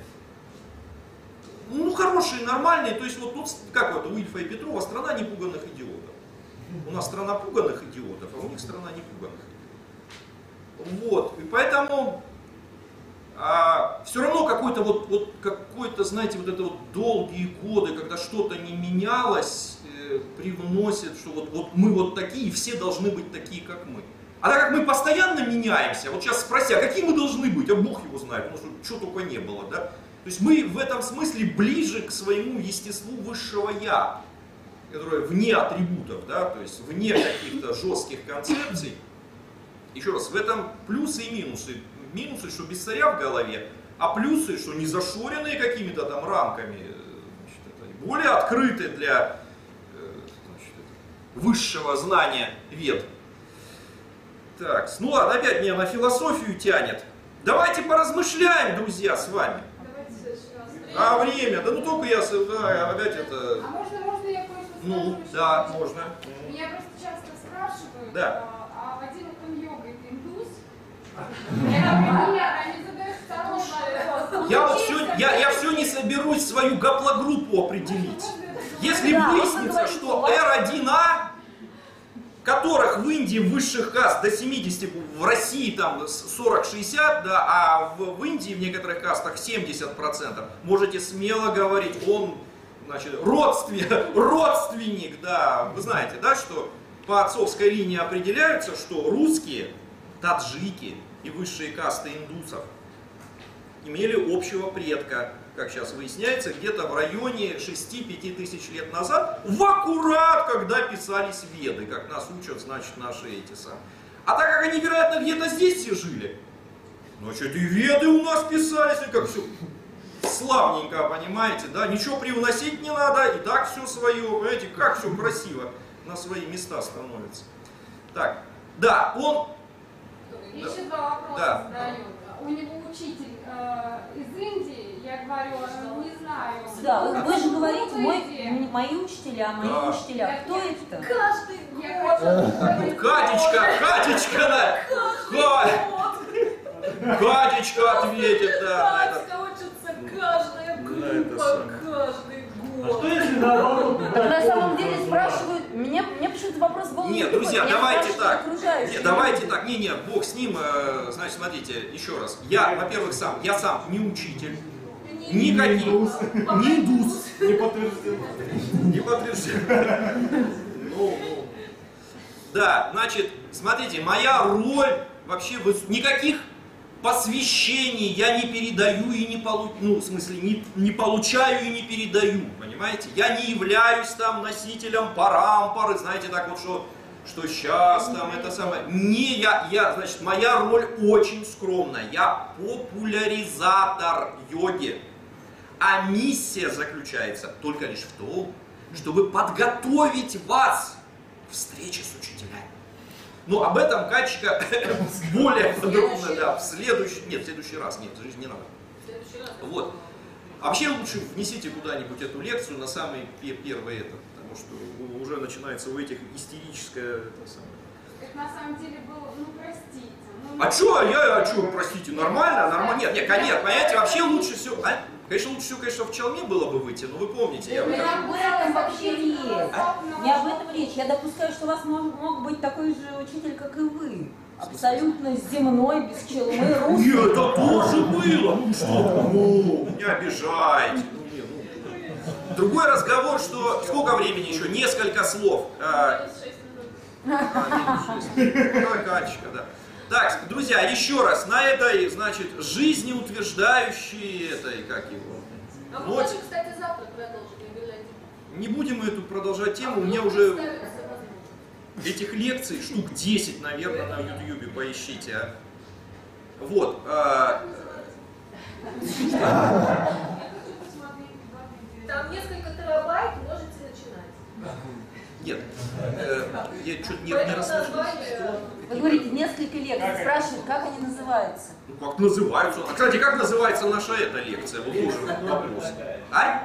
ну хорошие, нормальные, то есть вот тут, как вот у Ильфа и Петрова, страна непуганных идиотов. У нас страна пуганных идиотов, а у них страна непуганных идиотов. Вот, и поэтому а, все равно какой-то вот, вот какой-то, знаете, вот это вот долгие годы, когда что-то не менялось, э, привносит, что вот, вот мы вот такие, и все должны быть такие, как мы. А так как мы постоянно меняемся, вот сейчас спроси, а какие мы должны быть, а Бог его знает, потому что что только не было, да? То есть мы в этом смысле ближе к своему естеству высшего Я, которое вне атрибутов, да, то есть вне каких-то жестких концепций. Еще раз, в этом плюсы и минусы. Минусы, что без царя в голове, а плюсы, что не зашоренные какими-то там рамками, значит, это более открытые для значит, высшего знания вед. Так, ну ладно, опять меня на философию тянет. Давайте поразмышляем, друзья, с вами. Давайте в следующий раз. А время? Да ну только я, да, опять это... А можно, можно я кое-что скажу? Ну, еще? да, можно. Меня просто часто спрашивают, Да. а, а Вадим Куньога это индус? Я говорю, нет, они задают второй вопрос. Я вот все, я, я все не соберусь свою гаплогруппу определить. Если Да, выяснится, можно что говорить, эр один а, которых в Индии высших каст до семидесяти, в России там сорок-шестьдесят, да, а в, в Индии в некоторых кастах семьдесят процентов, можете смело говорить, он, значит, родственник, родственник, да, вы знаете, да, что по отцовской линии определяются, что русские, таджики и высшие касты индусов имели общего предка, как сейчас выясняется, где-то в районе шести-пяти тысяч лет назад, в аккурат, когда писались Веды, как нас учат, значит, наши эти самые. А так как они, вероятно, где-то здесь все жили, значит, и Веды у нас писались, и как все славненько, понимаете, да, ничего привносить не надо, и так все свое, понимаете, как все красиво на свои места становится. Так, да, он... Еще два вопроса Да. задают. У него учитель э, из Индии, я говорю, э, не знаю. Да, вы, вы же Какой говорите, был в мой, Индии? м- мои учителя, мои Да. учителя. Кто это? Каждый Я год. хочу... Катечка, Катечка, да! Ка- Катечка ответит, да, на этот. Катька учится каждая На это группа, самое. каждый А год. что если наоборот? Так на самом деле спрашивают, меня, мне почему-то вопрос был не Нет, такой, друзья, меня давайте спрашивают так. окружающие Нет, давайте люди. так. Не, нет, бог с ним. э, Значит, смотрите, еще раз. Я, во-первых, сам, я сам не учитель, никаких, не индус, Не подтверждено. не подтвержден. Ну, ну. Да, значит, смотрите, моя роль вообще выс- никаких посвящений я не передаю и не получаю, ну, в смысле, не, не получаю и не передаю, понимаете? Я не являюсь там носителем парампоры, знаете, так вот, что, что сейчас там это самое. Не, я, я, значит, моя роль очень скромная, я популяризатор йоги. А миссия заключается только лишь в том, чтобы подготовить вас к встрече с учителями. Но об этом Катечка более подробно, да, в следующий, нет, в следующий раз, нет, в жизни не надо. Вот. А вообще лучше внесите куда-нибудь эту лекцию на самый первый этот, потому что уже начинается у этих истерическое, это самое. Это на самом деле было, ну простите. Ну, А что, я, а что, простите, нормально, нормально, нет, нет, конечно, понимаете, вообще лучше всего, а? Конечно, лучше всего, конечно, в челме было бы выйти, но вы помните, я... Не об этом вообще речь. Не об этом речь. Я допускаю, что у вас мог, мог быть такой же учитель, как и вы. Абсолютно земной, без челмы, русский. Нет, это тоже было! Ну что, ну, не обижайте. Ну, не, ну. Другой разговор, что сколько времени еще? Несколько слов. А, а, Давай, Катечка, да. Так, друзья, еще раз, на этой, значит, жизнеутверждающей этой, как его, А мы ноте. можем, кстати, завтра продолжить, не обижайтесь. Не будем эту продолжать тему, у А меня мы уже представим себе возможность. этих лекций штук десять, наверное, на ютубе, поищите, а. Вот. А, Там несколько терабайт, можете начинать. нет, э, я что-то не, не Поэтому расслышал. название... Вы говорите, несколько лекций. Спрашивают, как они называются? Ну как называются? А, кстати, как называется наша эта лекция? Вот тоже вопрос. А?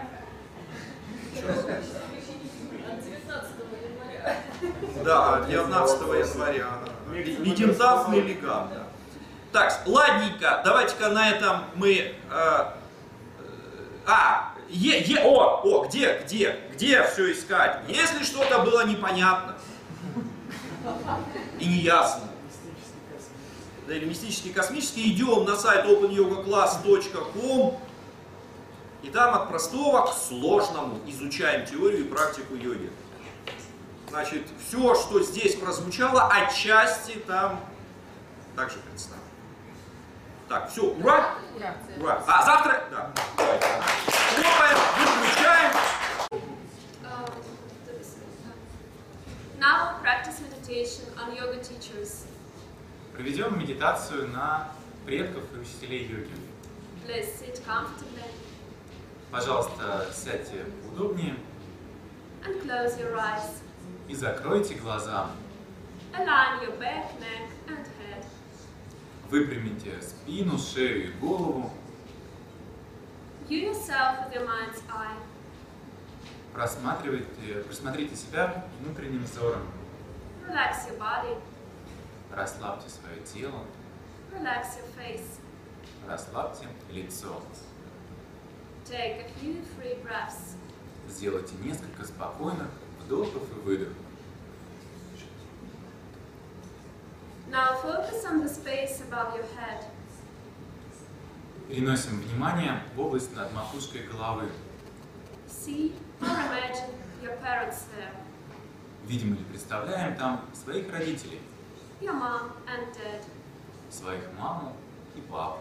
девятнадцатого января. Да, девятнадцатого января. Легендарный легат, да. Так, ладненько, давайте-ка на этом мы... Э, э, а, е, е, о, о, где, где, где все искать? Если что-то было непонятно и неясно, да, или мистический космический, идем на сайт open yoga class точка com и там от простого к сложному изучаем теорию и практику йоги. Значит, все, что здесь прозвучало, отчасти там также представлено. Так, все, ура! Ура! А завтра, да, давайте. Хлопаем, выключаем. Um, now practice meditation on yoga teachers. Проведем медитацию на предков и учителей йоги. Please sit comfortably Пожалуйста, сядьте удобнее and close your eyes. и закройте глаза. Align your back, neck and head. Выпрямите спину, шею и голову. View yourself with your mind's eye. Просматривайте, просмотрите себя внутренним взором. Relax your body. Расслабьте свое тело, Relax your face. расслабьте лицо. Take a few free breaths. Сделайте несколько спокойных вдохов и выдохов. Now focus on the space above your head. Переносим внимание в область над макушкой головы. See or imagine your parents there. Видим или представляем там своих родителей, Your mom and dad. своих маму и папу.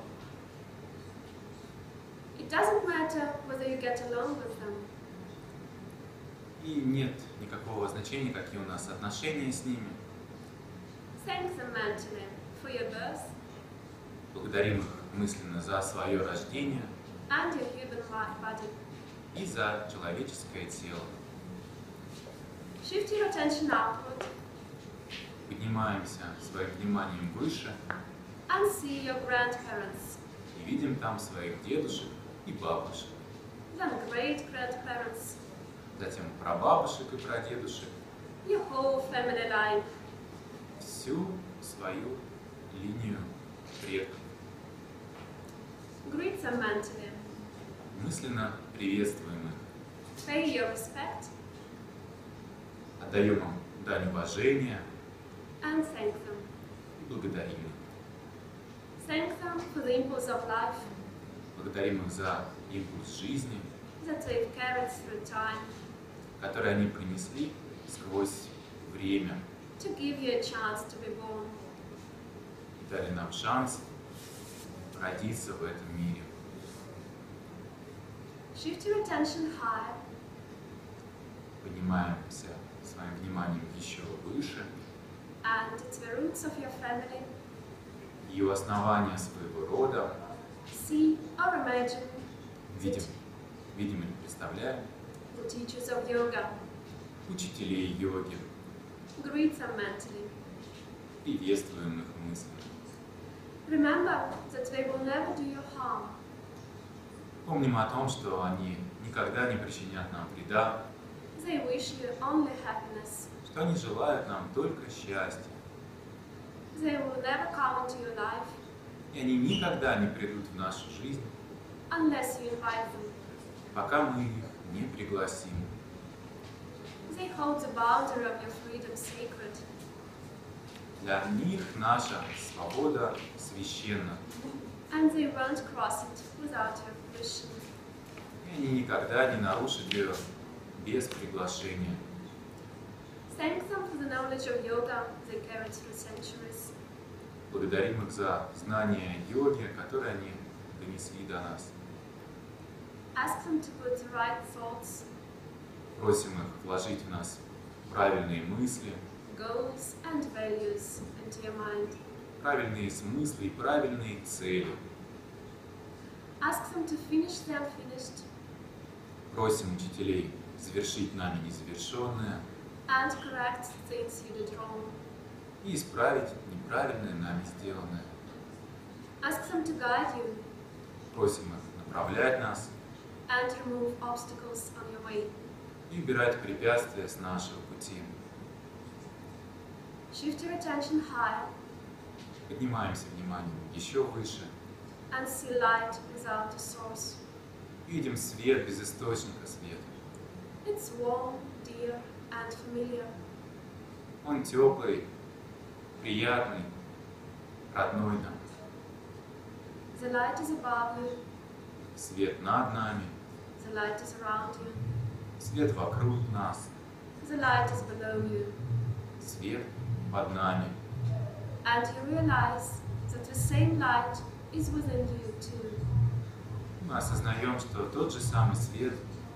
It doesn't matter whether you get along with them. И нет никакого значения, какие у нас отношения с ними. Thank them mentally for your birth Благодарим их мысленно за свое рождение and your human life body. и за человеческое тело. Shift your attention upward Поднимаемся своим вниманием выше and see your grandparents, и видим там своих дедушек и бабушек, then great grandparents, затем прабабушек и прадедушек, your whole family line. всю свою линию предков. Greet them mentally. Мысленно приветствуем их, Pay your respect отдаем им дань уважения and thank them. и благодарим их. Thank them for the impulse of life Благодарим их за импульс жизни, that they've carried through time который они принесли сквозь время to give you a chance to be born. и дали нам шанс родиться в этом мире. Shift your attention higher Поднимаемся своим вниманием еще выше and to the roots of your family. и у основания своего рода See or imagine видим видим или представляем, the teachers of yoga, учителей йоги, greet them mentally. приветствуем их мысленно. Remember that they will never do you harm. Помним о том, что они никогда не причинят нам вреда, They wish you only happiness. что они желают нам только счастья, They will never come into your life и они никогда не придут в нашу жизнь, unless you invite them. пока мы их не пригласим. They hold the boundary of your freedom sacred. Для них наша свобода священна, And they won't cross it without your permission. и они никогда не нарушат ее без приглашения. Thank them for the knowledge of yoga they carried through centuries. Благодарим их за знания йоги, которые они донесли до нас. Ask them to put the right thoughts, Просим их вложить в нас правильные мысли, goals, and values into your mind. правильные смыслы и правильные цели. Ask them to finish the unfinished Просим учителей завершить нами незавершенное and correct things you did wrong. и исправить неправильное нами сделанное. Ask them to guide you Просим их направлять нас and remove obstacles on your way. и убирать препятствия с нашего пути. Shift your attention higher Поднимаемся вниманием еще выше, and see light without a source. видим свет без источника света. It's warm, dear, and familiar. Он теплый, приятный, родной нам. The light is above you, Свет над нами, the light is around you, свет вокруг нас, the light is below you. свет под нами. And you realize that the same light is within you too. Мы осознаем, что тот же самый свет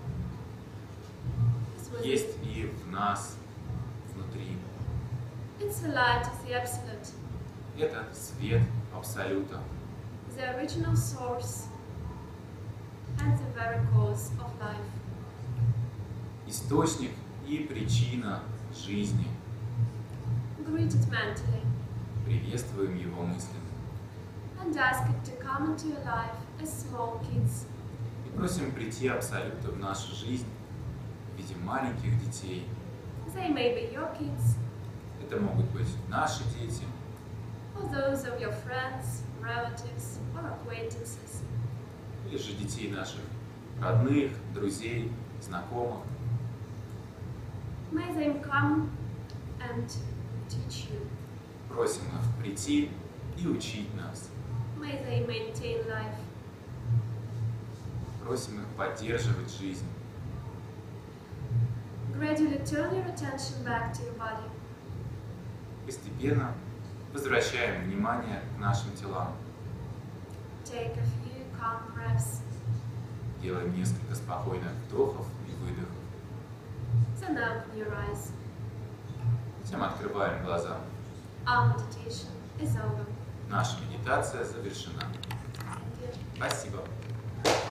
It's, within, есть и в нас, внутри. it's the light of the Absolute, Это свет Абсолюта, the original source and the very cause of life. источник и причина жизни. Greet it mentally Приветствуем его мысленно and ask it to come into your life as small kids. и просим прийти Абсолюта в нашу жизнь в виде маленьких детей. They may be your kids Это могут быть наши дети, or those of your friends, relatives, or acquaintances. или же детей наших родных, друзей, знакомых. May they come and teach you. Просим их прийти и учить нас. May they maintain life. Просим их поддерживать жизнь. Gradually turn your attention back to your body. Постепенно возвращаем внимание к нашим телам. Take a few calm breaths. Делаем несколько спокойных вдохов и выдохов. Then open your eyes. Затем открываем глаза. Our meditation is over. Наша медитация завершена. Thank you. Спасибо.